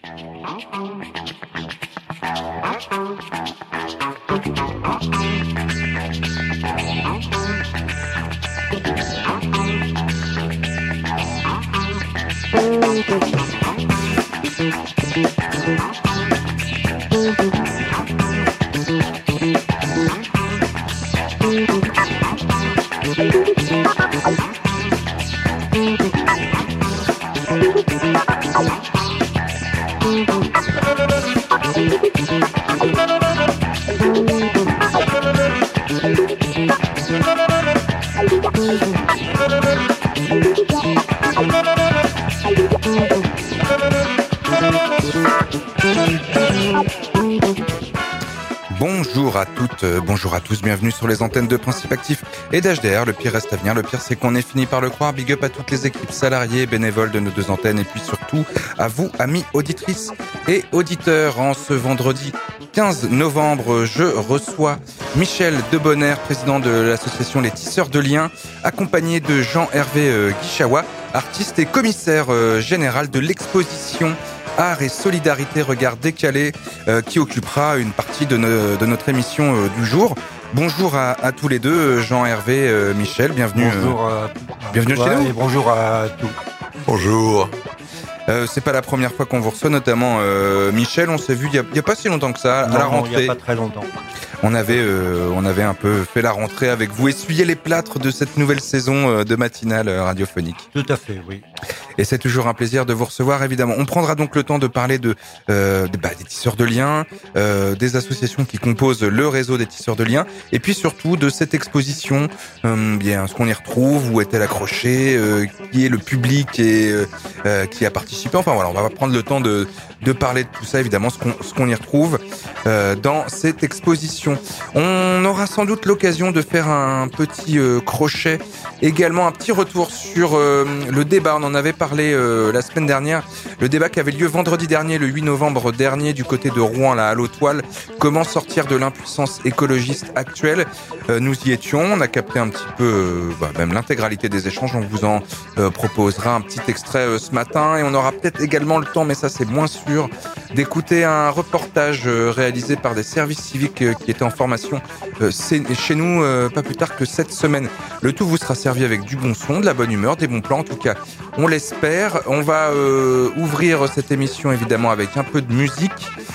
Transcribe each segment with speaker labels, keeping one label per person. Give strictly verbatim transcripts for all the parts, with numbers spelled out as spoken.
Speaker 1: Bonjour à toutes, euh, bonjour à tous, bienvenue sur les antennes de Principe Actif et d'H D R. Le pire reste à venir, le pire c'est qu'on est fini par le croire. Big up à toutes les équipes salariées et bénévoles de nos deux antennes et puis surtout à vous, amis auditrices et auditeurs. En ce vendredi quinze novembre, je reçois Michel Debonnaire, président de l'association Les Tisseurs de Liens, accompagné de Jean-Hervé euh, Guichawa, artiste et commissaire euh, général de l'exposition Art et Solidarité Regard Décalé, euh, qui occupera une partie de, no- de notre émission euh, du jour. Bonjour à, à tous les deux, Jean-Hervé, euh, Michel, bienvenue.
Speaker 2: Bonjour
Speaker 1: euh,
Speaker 2: à,
Speaker 1: bienvenue
Speaker 2: à toi
Speaker 1: chez nous.
Speaker 2: Et bonjour à tous.
Speaker 3: Bonjour.
Speaker 1: Euh, c'est pas la première fois qu'on vous reçoit, notamment euh, Michel. On s'est vu il y, a, il y a pas si longtemps que ça,
Speaker 2: non,
Speaker 1: à la
Speaker 2: non,
Speaker 1: rentrée.
Speaker 2: il n'y a pas très longtemps.
Speaker 1: On avait, euh, on avait un peu fait la rentrée avec vous, essuyé les plâtres de cette nouvelle saison euh, de matinale euh, radiophonique.
Speaker 2: Tout à fait, oui.
Speaker 1: Et c'est toujours un plaisir de vous recevoir, évidemment. On prendra donc le temps de parler de, euh, de bah, des tisseurs de liens, euh, des associations qui composent le réseau des tisseurs de liens, et puis surtout de cette exposition, euh, bien ce qu'on y retrouve, où est-elle accrochée, euh, qui est le public et euh, qui a participé. Enfin voilà, on va prendre le temps de de parler de tout ça, évidemment, ce qu'on ce qu'on y retrouve euh, dans cette exposition. On aura sans doute l'occasion de faire un petit euh, crochet, également un petit retour sur euh, le débat. On en avait parlé euh, la semaine dernière, le débat qui avait lieu vendredi dernier, le huit novembre dernier, du côté de Rouen, là, à l'Autoile. Comment sortir de l'impuissance écologiste actuelle? euh, Nous y étions, on a capté un petit peu, euh, bah, même l'intégralité des échanges. On vous en euh, proposera un petit extrait euh, ce matin, et on aura peut-être également le temps, mais ça c'est moins sûr, d'écouter un reportage euh, réalisé par des services civiques euh, qui étaient en formation euh, chez nous euh, pas plus tard que cette semaine. Le tout vous sera servi avec du bon son, de la bonne humeur, des bons plans, en tout cas on l'espère. On va euh, ouvrir cette émission évidemment avec un peu de musique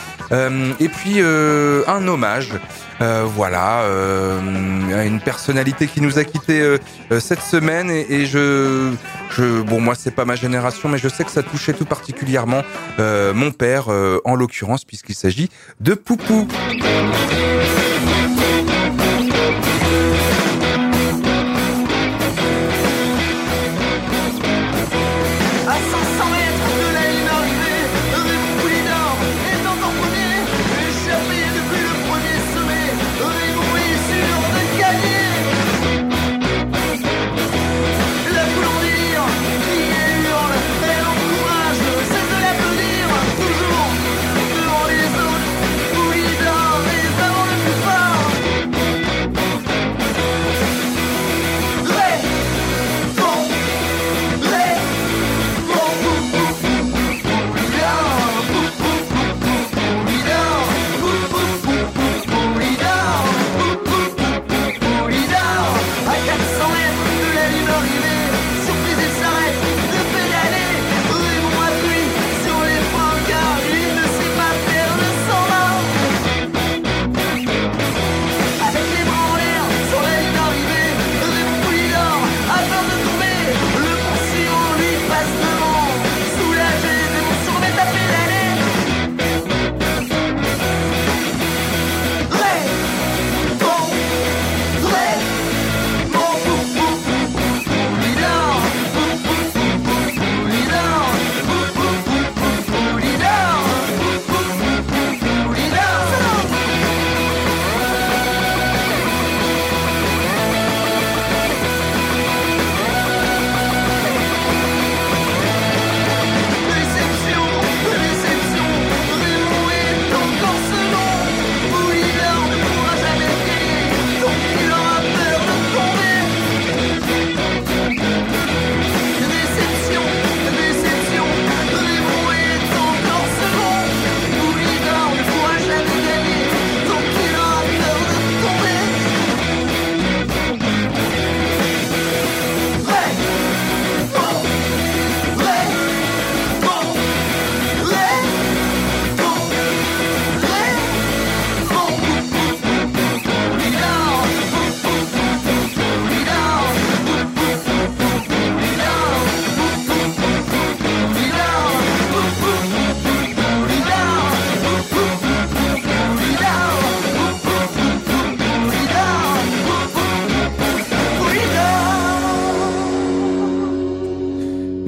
Speaker 1: euh, et puis euh, un hommage euh, voilà euh, à une personnalité qui nous a quittés euh, cette semaine, et, et je, je bon moi c'est pas ma génération, mais je sais que ça touchait tout particulièrement euh, mon père euh, en l'occurrence, puisqu'il s'agit de Poupou.
Speaker 4: Toujours devant les autres, où il dort, et avant le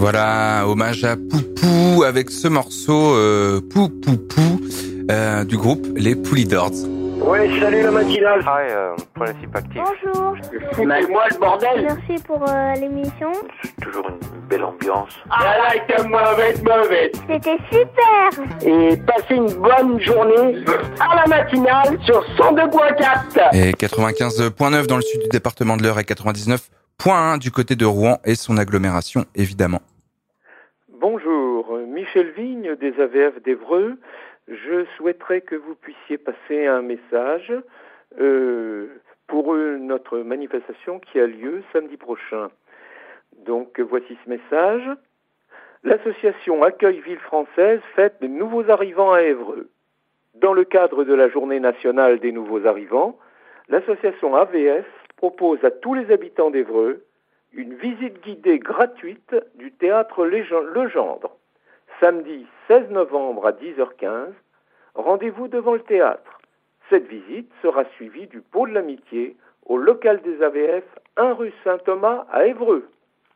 Speaker 1: Voilà, hommage à Poupou avec ce morceau euh, Pou Pou Pou euh, du groupe Les Poulidors.
Speaker 2: Ouais, salut la matinale.
Speaker 3: Hi, euh, principe actif.
Speaker 4: Bonjour.
Speaker 2: Foutez-moi le bordel.
Speaker 4: Merci pour euh, l'émission.
Speaker 3: C'est toujours une belle ambiance.
Speaker 2: Ah là, était mauvaise, mauvaise.
Speaker 4: C'était super.
Speaker 2: Et passez une bonne journée à la matinale sur cent deux virgule quatre.
Speaker 1: Et quatre-vingt-quinze virgule neuf dans le sud du département de l'Eure et quatre-vingt-dix-neuf virgule un du côté de Rouen et son agglomération, évidemment.
Speaker 5: Bonjour, Michel Vigne des A V F d'Évreux. Je souhaiterais que vous puissiez passer un message euh, pour notre manifestation qui a lieu samedi prochain. Donc voici ce message. L'association Accueil Ville Française fête les nouveaux arrivants à Évreux. Dans le cadre de la Journée nationale des nouveaux arrivants, l'association A V F propose à tous les habitants d'Évreux une visite guidée gratuite du théâtre Legendre. Samedi seize novembre à dix heures quinze, rendez-vous devant le théâtre. Cette visite sera suivie du pot de l'amitié au local des A V F, un rue Saint-Thomas à Évreux.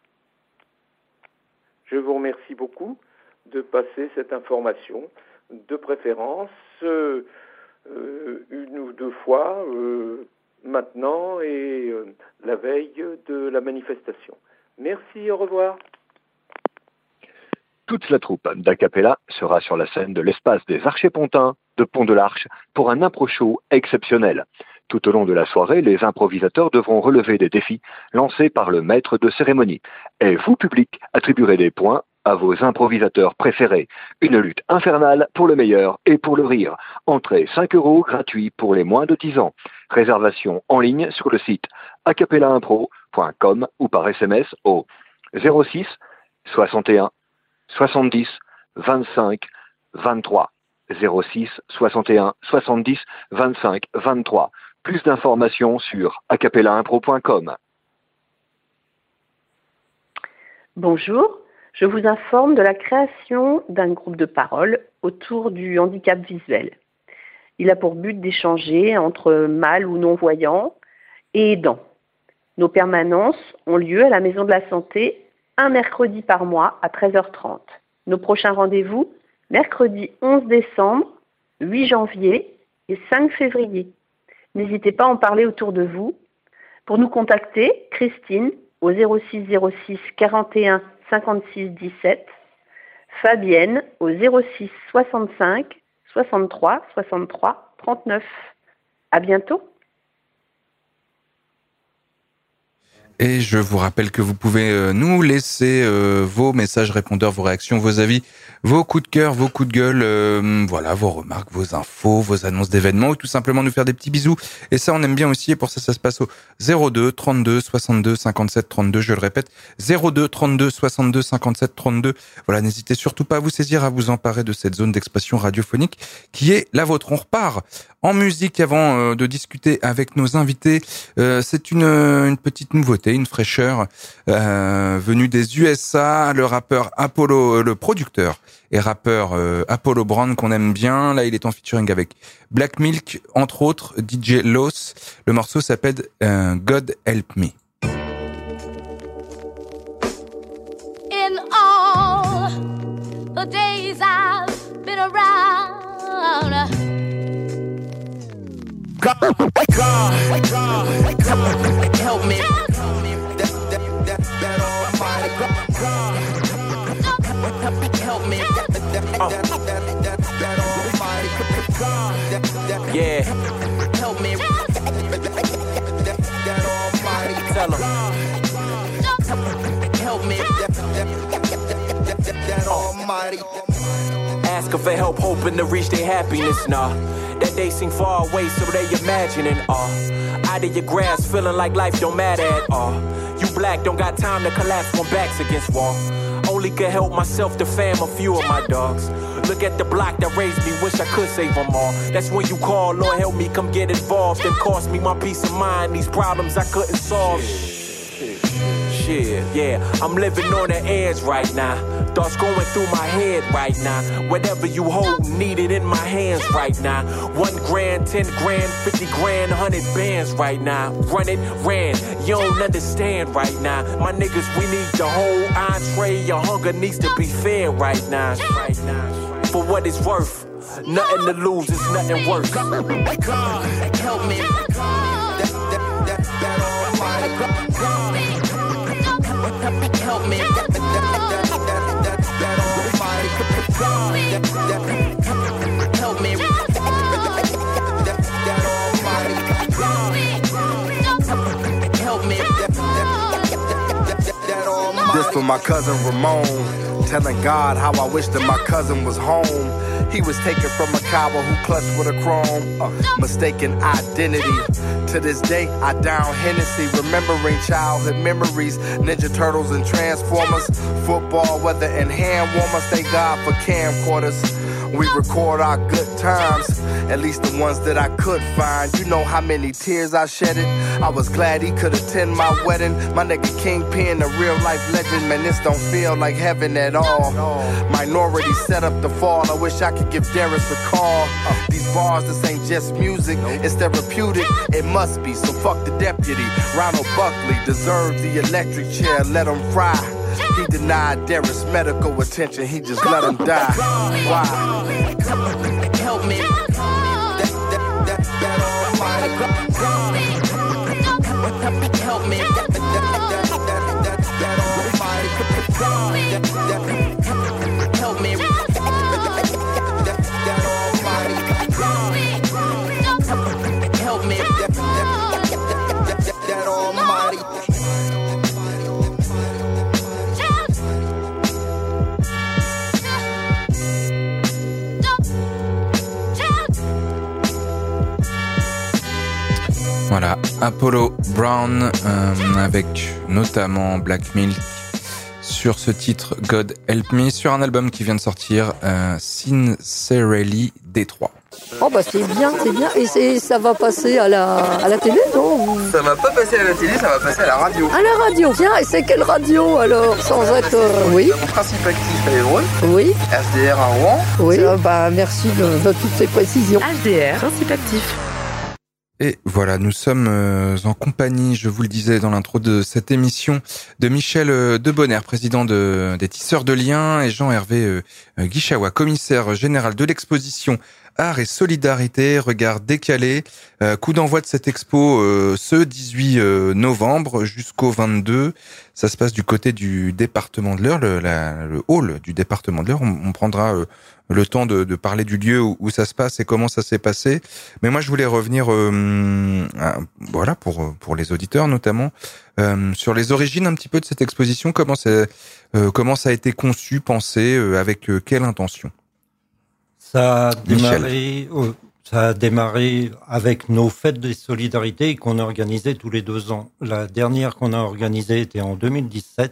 Speaker 5: Je vous remercie beaucoup de passer cette information, de préférence euh, euh, une ou deux fois euh, maintenant et euh, la veille de la manifestation. Merci, au revoir.
Speaker 6: Toute la troupe d'Acapella sera sur la scène de l'espace des Archers-Pontins de Pont de l'Arche pour un impro show exceptionnel. Tout au long de la soirée, les improvisateurs devront relever des défis lancés par le maître de cérémonie. Et vous, public, attribuerez des points à vos improvisateurs préférés. Une lutte infernale pour le meilleur et pour le rire. Entrée cinq euros gratuit pour les moins de dix ans. Réservation en ligne sur le site acapella impro point com ou par S M S au zéro six soixante et un soixante-dix vingt-cinq vingt-trois. zéro six soixante et un soixante-dix vingt-cinq vingt-trois. Plus d'informations sur acapella impro point com.
Speaker 7: Bonjour, je vous informe de la création d'un groupe de parole autour du handicap visuel. Il a pour but d'échanger entre mal ou non-voyants et aidants. Nos permanences ont lieu à la Maison de la Santé un mercredi par mois à treize heures trente. Nos prochains rendez-vous, mercredi onze décembre, huit janvier et cinq février. N'hésitez pas à en parler autour de vous. Pour nous contacter, Christine au zéro six zéro six quarante et un cinquante-six dix-sept, Fabienne au zéro six soixante-cinq soixante-trois soixante-trois trente-neuf. À bientôt.
Speaker 1: Et je vous rappelle que vous pouvez nous laisser euh, vos messages répondeurs, vos réactions, vos avis, vos coups de cœur, vos coups de gueule, euh, voilà, vos remarques, vos infos, vos annonces d'événements ou tout simplement nous faire des petits bisous. Et ça, on aime bien aussi. Et pour ça, ça se passe au zéro deux trente-deux soixante-deux cinquante-sept trente-deux. Je le répète, zéro deux trente-deux soixante-deux cinquante-sept trente-deux. Voilà, n'hésitez surtout pas à vous saisir, à vous emparer de cette zone d'expression radiophonique qui est la vôtre. On repart en musique avant euh, de discuter avec nos invités. Euh, c'est une, une petite nouveauté, une fraîcheur euh, venue des U S A. Le rappeur Apollo, le producteur et rappeur euh, Apollo Brown qu'on aime bien. Là, il est en featuring avec Black Milk, entre autres, D J Los. Le morceau s'appelle euh, God Help Me.
Speaker 8: In all the days I've been around, God, God, God, God, help me. That, that, that, that almighty God, help me. That, that, that, that, that, that almighty God, that, that, yeah, help me. That, that almighty tell him, help me. That, that, that, that almighty. Asking for help, hoping to reach their happiness, nah. That they seem far away, so they imagining, uh out of your grasp, feeling like life don't matter at all. You black, don't got time to collapse when backs against wall. Only could help myself to fam a few of my dogs. Look at the block that raised me, wish I could save them all. That's when you call, Lord help me, come get involved. It cost me my peace of mind, these problems I couldn't solve. Shit, yeah, I'm living on the edge right now. thoughts going through my head right now. Whatever you hold, need it in my hands right now. One grand, ten grand, fifty grand, hundred bands right now. Run it, ran, you don't understand right now. My niggas, we need the whole entree. Your hunger needs to be fair right now. Right now. For what it's worth, nothing to lose, it's nothing worth. God, help me. That, that, that, that almighty God, help me. That, that, that, that, that, that almighty God, that, that, help me. That, that almighty God, help me. That, that, that, that almighty.
Speaker 9: This for my cousin Ramon, telling God how I wish that my cousin was home. He was taken from a cowboy who clutched with a chrome, uh, mistaken identity. To this day, I down Hennessy, remembering childhood memories, Ninja Turtles and Transformers, football, weather, and hand warmers. Thank God for camcorders. We record our good times, at least the ones that I could find. You know how many tears I shedded. I was glad he could attend my wedding. My nigga Kingpin, a real life legend. Man, this don't feel like heaven at all. Minority set up the fall. I wish I could give Darius a call. Uh, these bars, this ain't just music, it's therapeutic. It must be, so fuck the deputy. Ronald Buckley deserves the electric chair. Let him fry. He denied Darius medical attention. He just let him die. Why?
Speaker 8: Help me. That, that, that, that almighty God. Help me. That, that, that, that, that, that almighty God. That, that, help me. That, that almighty God. Help me. That, that, that, that almighty God.
Speaker 1: Voilà, Apollo Brown euh, avec notamment Black Milk sur ce titre God Help Me sur un album qui vient de sortir, euh, Sincerely Détroit.
Speaker 10: Oh bah c'est bien, c'est bien. Et c'est, ça va passer à la, à la télé, non?
Speaker 11: Ça va pas passer à la télé, ça va passer à la radio.
Speaker 10: À la radio, tiens, et c'est quelle radio alors? Sans être... Euh, oui.
Speaker 11: Mon principe actif à Évreux.
Speaker 10: Oui.
Speaker 11: H D R à Rouen.
Speaker 10: Oui, euh, bah merci de, de toutes ces précisions.
Speaker 12: H D R, principe actif.
Speaker 1: Et voilà, nous sommes en compagnie, je vous le disais dans l'intro de cette émission, de Michel Debonnaire, président de, des Tisseurs de Liens, et Jean-Hervé Guichawa, commissaire général de l'exposition Art et Solidarité, regard décalé. Euh, coup d'envoi de cette expo euh, ce dix-huit novembre jusqu'au vingt-deux. Ça se passe du côté du département de l'Eure, le, la, le hall du département de l'Eure. On, on prendra euh, le temps de, de parler du lieu où, où ça se passe et comment ça s'est passé. Mais moi, je voulais revenir, euh, à, voilà, pour pour les auditeurs notamment, euh, sur les origines un petit peu de cette exposition. Comment ça, euh, comment ça a été conçu, pensé, euh, avec euh, quelle intention?
Speaker 13: Ça a démarré, euh, ça a démarré avec nos fêtes des solidarités qu'on a organisées tous les deux ans. La dernière qu'on a organisée était en deux mille dix-sept,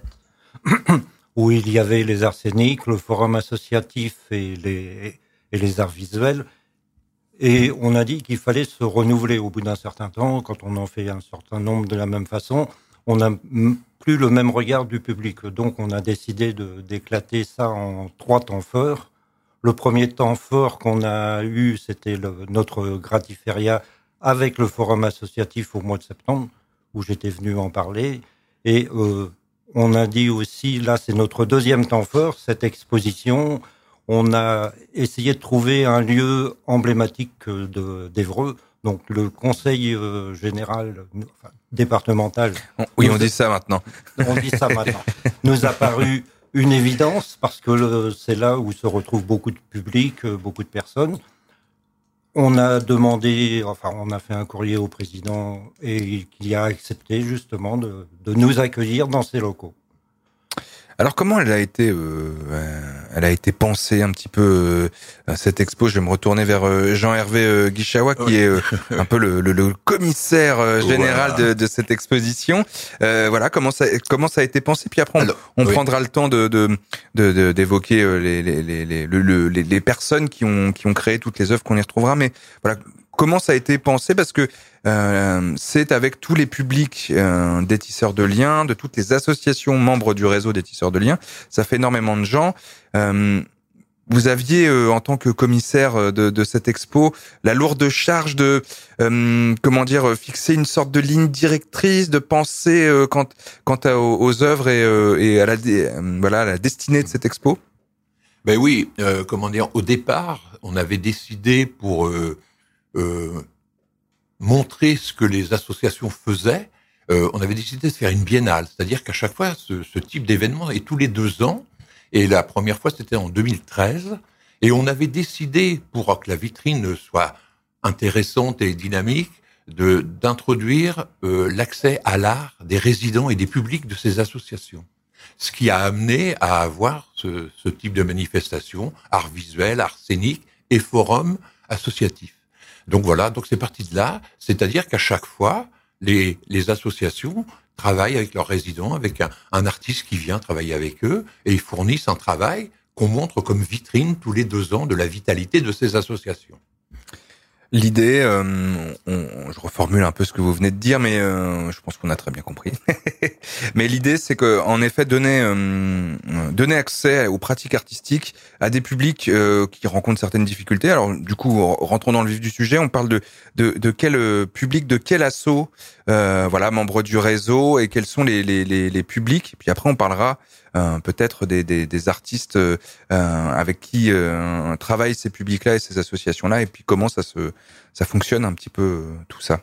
Speaker 13: où il y avait les arséniques, le forum associatif et les, et les arts visuels. Et on a dit qu'il fallait se renouveler au bout d'un certain temps. Quand on en fait un certain nombre de la même façon, on n'a plus le même regard du public. Donc on a décidé de, d'éclater ça en trois temps forts. Le premier temps fort qu'on a eu, c'était le, notre gratiféria avec le forum associatif au mois de septembre, où j'étais venu en parler. Et euh, on a dit aussi, là c'est notre deuxième temps fort, cette exposition. On a essayé de trouver un lieu emblématique de, d'Évreux. Donc le conseil euh, général, enfin, départemental.
Speaker 1: Oui, on dit ça maintenant.
Speaker 13: On dit ça maintenant. Nous a paru une évidence, parce que le, c'est là où se retrouve beaucoup de public, beaucoup de personnes. On a demandé, enfin, on a fait un courrier au président et qui a accepté justement de, de nous accueillir dans ses locaux.
Speaker 1: Alors comment elle a été, euh, elle a été pensée un petit peu euh, cette expo. Je vais me retourner vers euh, Jean-Hervé euh, Guichawa, qui oui. est euh, un peu le, le, le commissaire euh, général voilà. de, de cette exposition. Euh, voilà comment ça, comment ça a été pensé. Puis après, on, Alors, on oui. prendra le temps de, de, de, de d'évoquer les, les, les, les, les, les, les personnes qui ont, qui ont créé toutes les œuvres qu'on y retrouvera. Mais voilà. comment ça a été pensé? Parce que euh, c'est avec tous les publics euh, des tisseurs de liens, de toutes les associations membres du réseau des tisseurs de liens. Ça fait énormément de gens. Euh, vous aviez, euh, en tant que commissaire de, de cette expo, la lourde charge de, euh, comment dire, fixer une sorte de ligne directrice, de penser euh, quant, quant à, aux, aux œuvres et, euh, et à la, euh, voilà, à la destinée de cette expo.
Speaker 12: Ben oui, euh, comment dire, au départ, on avait décidé pour euh, euh, montrer ce que les associations faisaient, euh, on avait décidé de faire une biennale, c'est-à-dire qu'à chaque fois, ce, ce type d'événement est tous les deux ans, et la première fois, c'était en deux mille treize, et on avait décidé, pour que la vitrine soit intéressante et dynamique, de d'introduire euh, l'accès à l'art des résidents et des publics de ces associations. Ce qui a amené à avoir ce, ce type de manifestation, art visuel, art scénique et forum associatif. Donc voilà, donc c'est parti de là, c'est-à-dire qu'à chaque fois, les, les associations travaillent avec leurs résidents, avec un, un artiste qui vient travailler avec eux, et ils fournissent un travail qu'on montre comme vitrine tous les deux ans de la vitalité de ces associations.
Speaker 1: L'idée, euh, on, je reformule un peu ce que vous venez de dire, mais euh, je pense qu'on a très bien compris. Mais l'idée, c'est que, en effet, donner euh, donner accès aux pratiques artistiques à des publics euh, qui rencontrent certaines difficultés. Alors, du coup, rentrons dans le vif du sujet. On parle de de, de quel public, de quel asso, euh, voilà, membres du réseau, et quels sont les les les, les publics. Et puis après, on parlera Euh, peut-être des, des, des artistes euh, avec qui euh, travaillent ces publics-là et ces associations-là, et puis comment ça se ça fonctionne un petit peu euh, tout ça.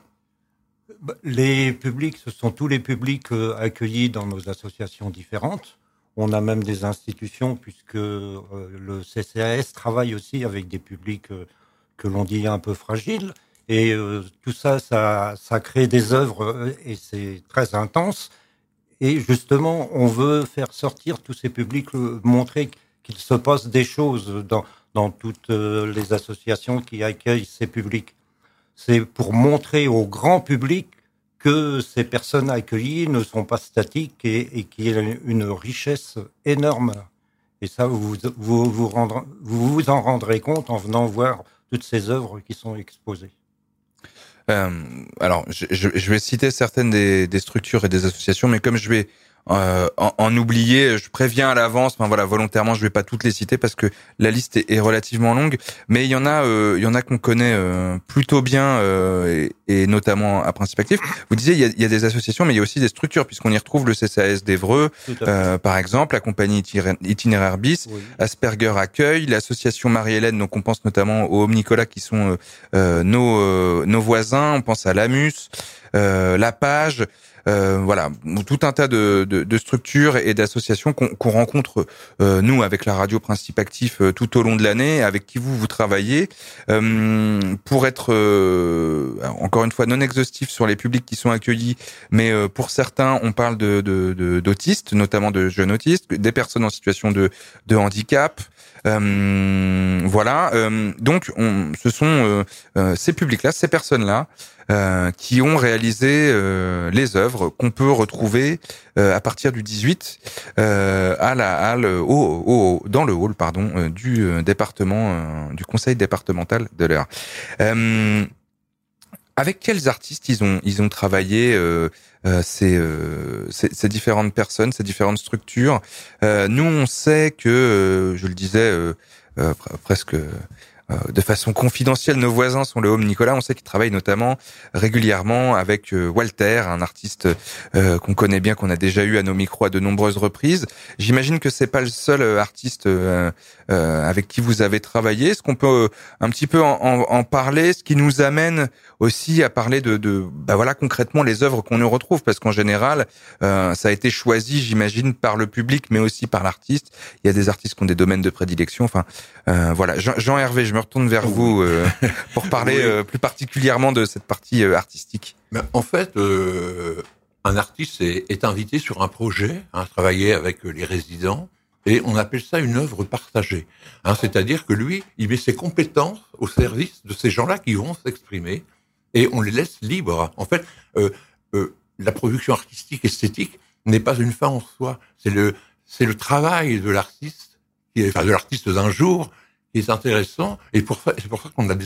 Speaker 13: Les publics, ce sont tous les publics euh, accueillis dans nos associations différentes. On a même des institutions, puisque euh, le C C A S travaille aussi avec des publics euh, que l'on dit un peu fragiles, et euh, tout ça, ça, ça crée des œuvres, euh, et c'est très intense. Et justement, on veut faire sortir tous ces publics, montrer qu'il se passe des choses dans, dans toutes les associations qui accueillent ces publics. C'est pour montrer au grand public que ces personnes accueillies ne sont pas statiques et, et qu'il y a une richesse énorme. Et ça, vous vous, vous, rendre, vous vous en rendrez compte en venant voir toutes ces œuvres qui sont exposées.
Speaker 1: Euh, alors, je, je, je vais citer certaines des, des structures et des associations, mais comme je vais euh, en, en oublier, je préviens à l'avance. Enfin voilà, volontairement, je vais pas toutes les citer parce que la liste est, est relativement longue. Mais il y en a, euh, il y en a qu'on connaît euh, plutôt bien, euh, et, et notamment à Principe Actif. Vous disiez, il y a, il y a des associations, mais il y a aussi des structures, puisqu'on y retrouve le C C A S d'Évreux, euh, par exemple, la compagnie Itinéraire Bis, oui. Asperger Accueil, l'association Marie-Hélène, donc on pense notamment au Home Nicolas, qui sont euh, euh, nos euh, nos voisins. On pense à l'Amus, euh, la Page. Euh, voilà, tout un tas de, de, de structures et d'associations qu'on, qu'on rencontre euh, nous avec la radio Principe Actif euh, tout au long de l'année, avec qui vous vous travaillez, euh, pour être euh, encore une fois non exhaustif sur les publics qui sont accueillis, mais euh, pour certains on parle de, de, de d'autistes, notamment de jeunes autistes, des personnes en situation de, de handicap. Euh, voilà, euh, donc on, ce sont euh, euh, ces publics-là, ces personnes-là, euh, qui ont réalisé euh, les œuvres qu'on peut retrouver euh, à partir du dix-huit euh, à la halle, au, au, dans le hall, pardon, euh, du euh, département, euh, du conseil départemental de l'Eure. Euh, avec quels artistes ils ont ils ont travaillé euh, euh, ces, euh, ces ces différentes personnes, ces différentes structures. Euh, nous, on sait que, euh, je le disais euh, euh, presque euh, de façon confidentielle, nos voisins sont le Home Nicolas. On sait qu'ils travaillent notamment régulièrement avec euh, Walter, un artiste euh, qu'on connaît bien, qu'on a déjà eu à nos micros à de nombreuses reprises. J'imagine que c'est pas le seul artiste euh, euh, avec qui vous avez travaillé. Est-ce qu'on peut euh, un petit peu en, en, en parler, ce qui nous amène aussi à parler de, de bah voilà concrètement les œuvres qu'on nous retrouve, parce qu'en général euh, ça a été choisi, j'imagine, par le public, mais aussi par l'artiste. Il y a des artistes qui ont des domaines de prédilection. Enfin euh, voilà, Jean, Jean-Hervé, je me retourne vers oui. vous euh, pour parler oui. euh, plus particulièrement de cette partie euh, artistique.
Speaker 12: Mais en fait, euh, un artiste est, est invité sur un projet, hein, travailler avec les résidents, et on appelle ça une œuvre partagée. Hein, c'est-à-dire que lui, il met ses compétences au service de ces gens-là qui vont s'exprimer, et on les laisse libres. En fait, euh, euh, la production artistique esthétique n'est pas une fin en soi. C'est le c'est le travail de l'artiste, qui est, enfin de l'artiste d'un jour, qui est intéressant. Et pour c'est pour ça qu'on a des œuvres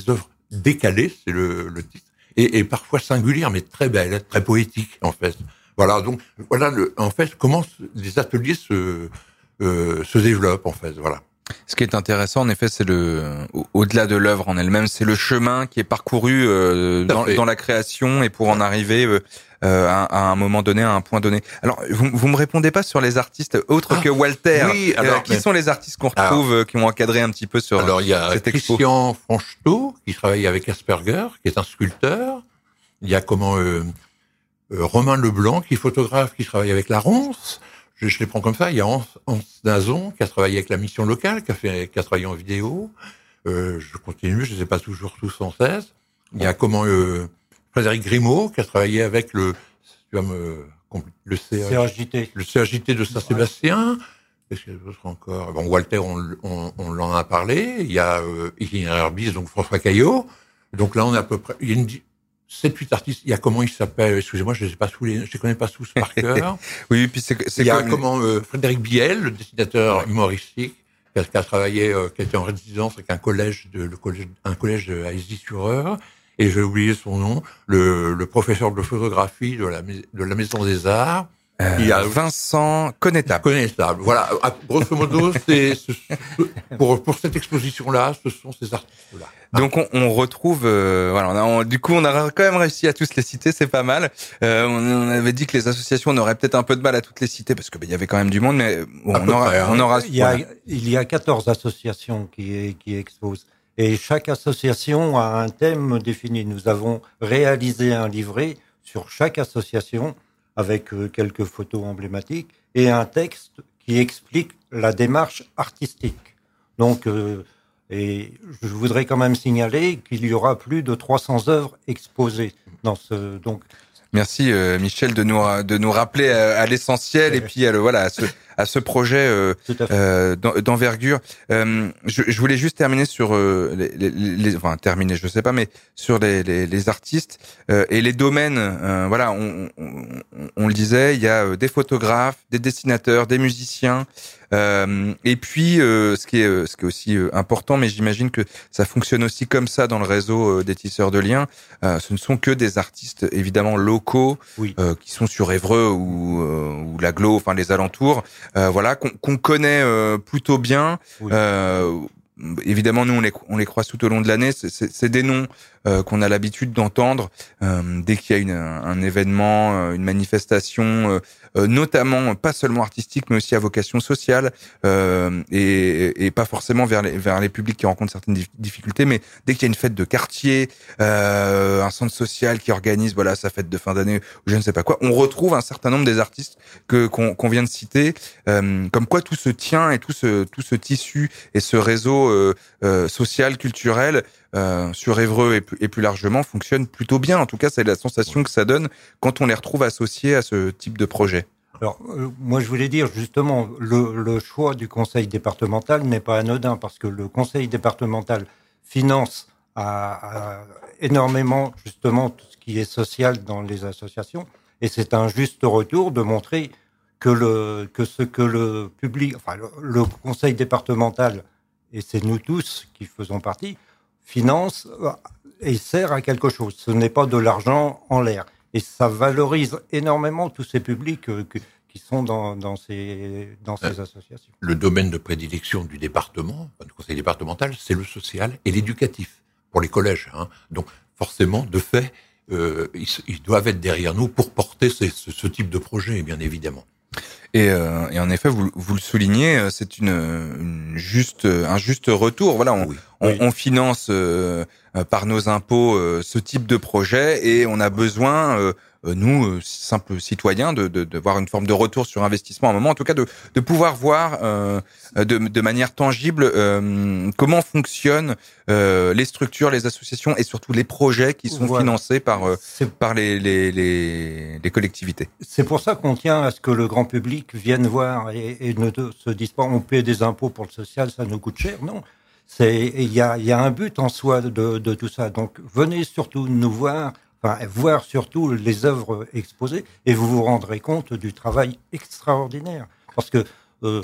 Speaker 12: décalée, c'est le, le titre, et, et parfois singulière, mais très belle, très poétique, en fait. Voilà, donc, voilà, le, en fait, comment les ateliers se, euh, se développent, en fait, voilà.
Speaker 1: Ce qui est intéressant, en effet, c'est le, au-delà de l'œuvre en elle-même, c'est le chemin qui est parcouru euh, dans, dans la création et pour en arriver euh, à, à un moment donné, à un point donné. Alors, vous, vous me répondez pas sur les artistes autres ah, que Walter.
Speaker 12: Oui, alors,
Speaker 1: euh, qui mais... sont les artistes qu'on retrouve, alors, qui ont encadré un petit peu sur
Speaker 12: alors, il y a
Speaker 1: cette expo.
Speaker 12: Christian Franchetot, qui travaille avec Asperger, qui est un sculpteur. Il y a comment euh, euh, Romain Leblanc, qui est photographe, qui travaille avec la Ronce. Je, je les prends comme ça. Il y a Hans, Hans Dazon, qui a travaillé avec la mission locale, qui a fait, qui a travaillé en vidéo. Euh, je continue, je ne sais pas toujours tous sans cesse. Il y a comment euh, Frédéric Grimaud, qui a travaillé avec le, tu vas me, le C H J T, le C H J T de Saint-Sébastien. Qu'est-ce qu'il y a d'autre encore? Bon, Walter, on, on, on en a parlé. Il y a euh, Itinéraire bis, donc François Caillot. Donc là, on a à peu près, il y a une sept huit artistes. Il y a comment ils s'appellent? Excusez-moi, je ne sais pas tous les, je les connais pas tous par cœur.
Speaker 1: Oui, puis c'est, c'est
Speaker 12: il y a
Speaker 1: comme...
Speaker 12: comment euh, Frédéric Biel, le dessinateur ouais. humoristique, qui a, qui a travaillé, euh, qui était en résidence avec un collège de, le collège, un collège de Aisy-sur-Eure. Et j'ai oublié son nom, le, le professeur de photographie de la, de la Maison des Arts.
Speaker 1: Euh, il y a Vincent Connétable.
Speaker 12: Connétable. Voilà. Grosso modo, c'est, ce, pour, pour cette exposition-là, ce sont ces artistes-là.
Speaker 1: Donc, on, on retrouve, euh, voilà, on a, on, du coup, on a quand même réussi à tous les citer, c'est pas mal. Euh, on, on avait dit que les associations, on aurait peut-être un peu de mal à toutes les citer parce que, ben, il y avait quand même du monde, mais bon, on aura, près, hein. on aura,
Speaker 13: il y a, voilà. il y a quatorze associations qui, qui exposent. Et chaque association a un thème défini. Nous avons réalisé un livret sur chaque association avec quelques photos emblématiques et un texte qui explique la démarche artistique. Donc, euh, et je voudrais quand même signaler qu'il y aura plus de trois cents œuvres exposées dans ce. Donc,
Speaker 1: merci euh, Michel de nous de nous rappeler à, à l'essentiel et puis à le, voilà à ce à ce projet euh, euh, d'envergure. Euh, je, je voulais juste terminer sur euh, les, les, les enfin terminer, je sais pas, mais sur les les, les artistes euh, et les domaines. Euh, voilà, on, on, on le disait, il y a des photographes, des dessinateurs, des musiciens. Euh, et puis, euh, ce qui est, ce qui est aussi euh, important, mais j'imagine que ça fonctionne aussi comme ça dans le réseau euh, des tisseurs de liens. Euh, ce ne sont que des artistes évidemment locaux,
Speaker 13: oui.
Speaker 1: euh, qui sont sur Évreux ou, euh, ou l'Aglo, enfin les alentours. Euh, voilà, qu'on, qu'on connaît euh, plutôt bien.
Speaker 13: Oui.
Speaker 1: Euh, évidemment, nous on les, on les croise tout au long de l'année. C'est, c'est, c'est des noms euh, qu'on a l'habitude d'entendre euh, dès qu'il y a une, un événement, euh, une manifestation. Euh, Euh, notamment pas seulement artistique mais aussi à vocation sociale euh, et, et pas forcément vers les, vers les publics qui rencontrent certaines difficultés, mais dès qu'il y a une fête de quartier, euh, un centre social qui organise voilà sa fête de fin d'année ou je ne sais pas quoi, on retrouve un certain nombre des artistes que qu'on, qu'on vient de citer, euh, comme quoi tout se tient et tout ce tout ce tissu et ce réseau euh, euh, social culturel Euh, sur Évreux et, et plus largement fonctionne plutôt bien. En tout cas, c'est la sensation que ça donne quand on les retrouve associés à ce type de projet.
Speaker 13: Alors, euh, moi, je voulais dire justement, le, le choix du conseil départemental n'est pas anodin parce que le conseil départemental finance à, à énormément justement tout ce qui est social dans les associations et c'est un juste retour de montrer que le que ce que le public, enfin le, le conseil départemental et c'est nous tous qui faisons partie finance et sert à quelque chose. Ce n'est pas de l'argent en l'air. Et ça valorise énormément tous ces publics euh, que, qui sont dans, dans ces, dans ces euh, associations.
Speaker 12: Le domaine de prédilection du département, du conseil départemental, c'est le social et l'éducatif pour les collèges. Hein. Donc forcément, de fait, euh, ils, ils doivent être derrière nous pour porter ces, ce, ce type de projet, bien évidemment.
Speaker 1: Et, euh, et en effet, vous, vous le soulignez, c'est une, une juste, un juste retour. Voilà, on, oui, on, oui. on finance euh, par nos impôts euh, ce type de projet et on a besoin, euh, nous, simples citoyens, de, de, de voir une forme de retour sur investissement à un moment, en tout cas de, de pouvoir voir euh, de, de manière tangible euh, comment fonctionnent euh, les structures, les associations et surtout les projets qui sont voilà. financés par, euh, par les, les, les, les collectivités.
Speaker 13: C'est pour ça qu'on tient à ce que le grand public vienne voir et, et ne se dise pas on paie des impôts pour le social, ça nous coûte cher. Non, c'est il y a, y a un but en soi de, de tout ça. Donc venez surtout nous voir. Enfin, voir surtout les œuvres exposées et vous vous rendrez compte du travail extraordinaire. Parce que euh,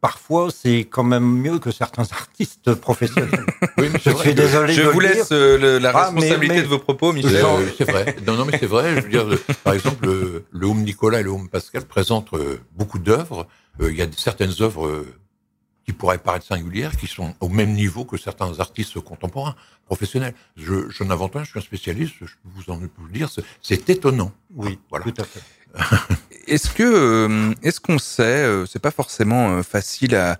Speaker 13: parfois, c'est quand même mieux que certains artistes professionnels.
Speaker 12: Oui, mais
Speaker 13: je suis désolé
Speaker 1: je
Speaker 13: de
Speaker 1: vous
Speaker 13: le
Speaker 1: laisse
Speaker 13: dire.
Speaker 1: euh, le, la
Speaker 13: Ah,
Speaker 1: responsabilité
Speaker 13: mais, mais,
Speaker 1: de vos propos, Michel.
Speaker 12: Euh, c'est vrai. Non, non, mais c'est vrai. Je veux dire, le, par exemple, le, le Home Nicolas et le Home Pascal présentent euh, beaucoup d'œuvres. Euh, il y a certaines œuvres euh, qui pourraient paraître singulières, qui sont au même niveau que certains artistes contemporains, professionnels. Je, je n'invente rien, je suis un spécialiste, je peux vous en vous le dire, c'est, c'est étonnant.
Speaker 13: Oui,
Speaker 12: voilà.
Speaker 13: Tout à fait.
Speaker 1: Est-ce que, euh, est-ce qu'on sait, euh, c'est pas forcément euh, facile à,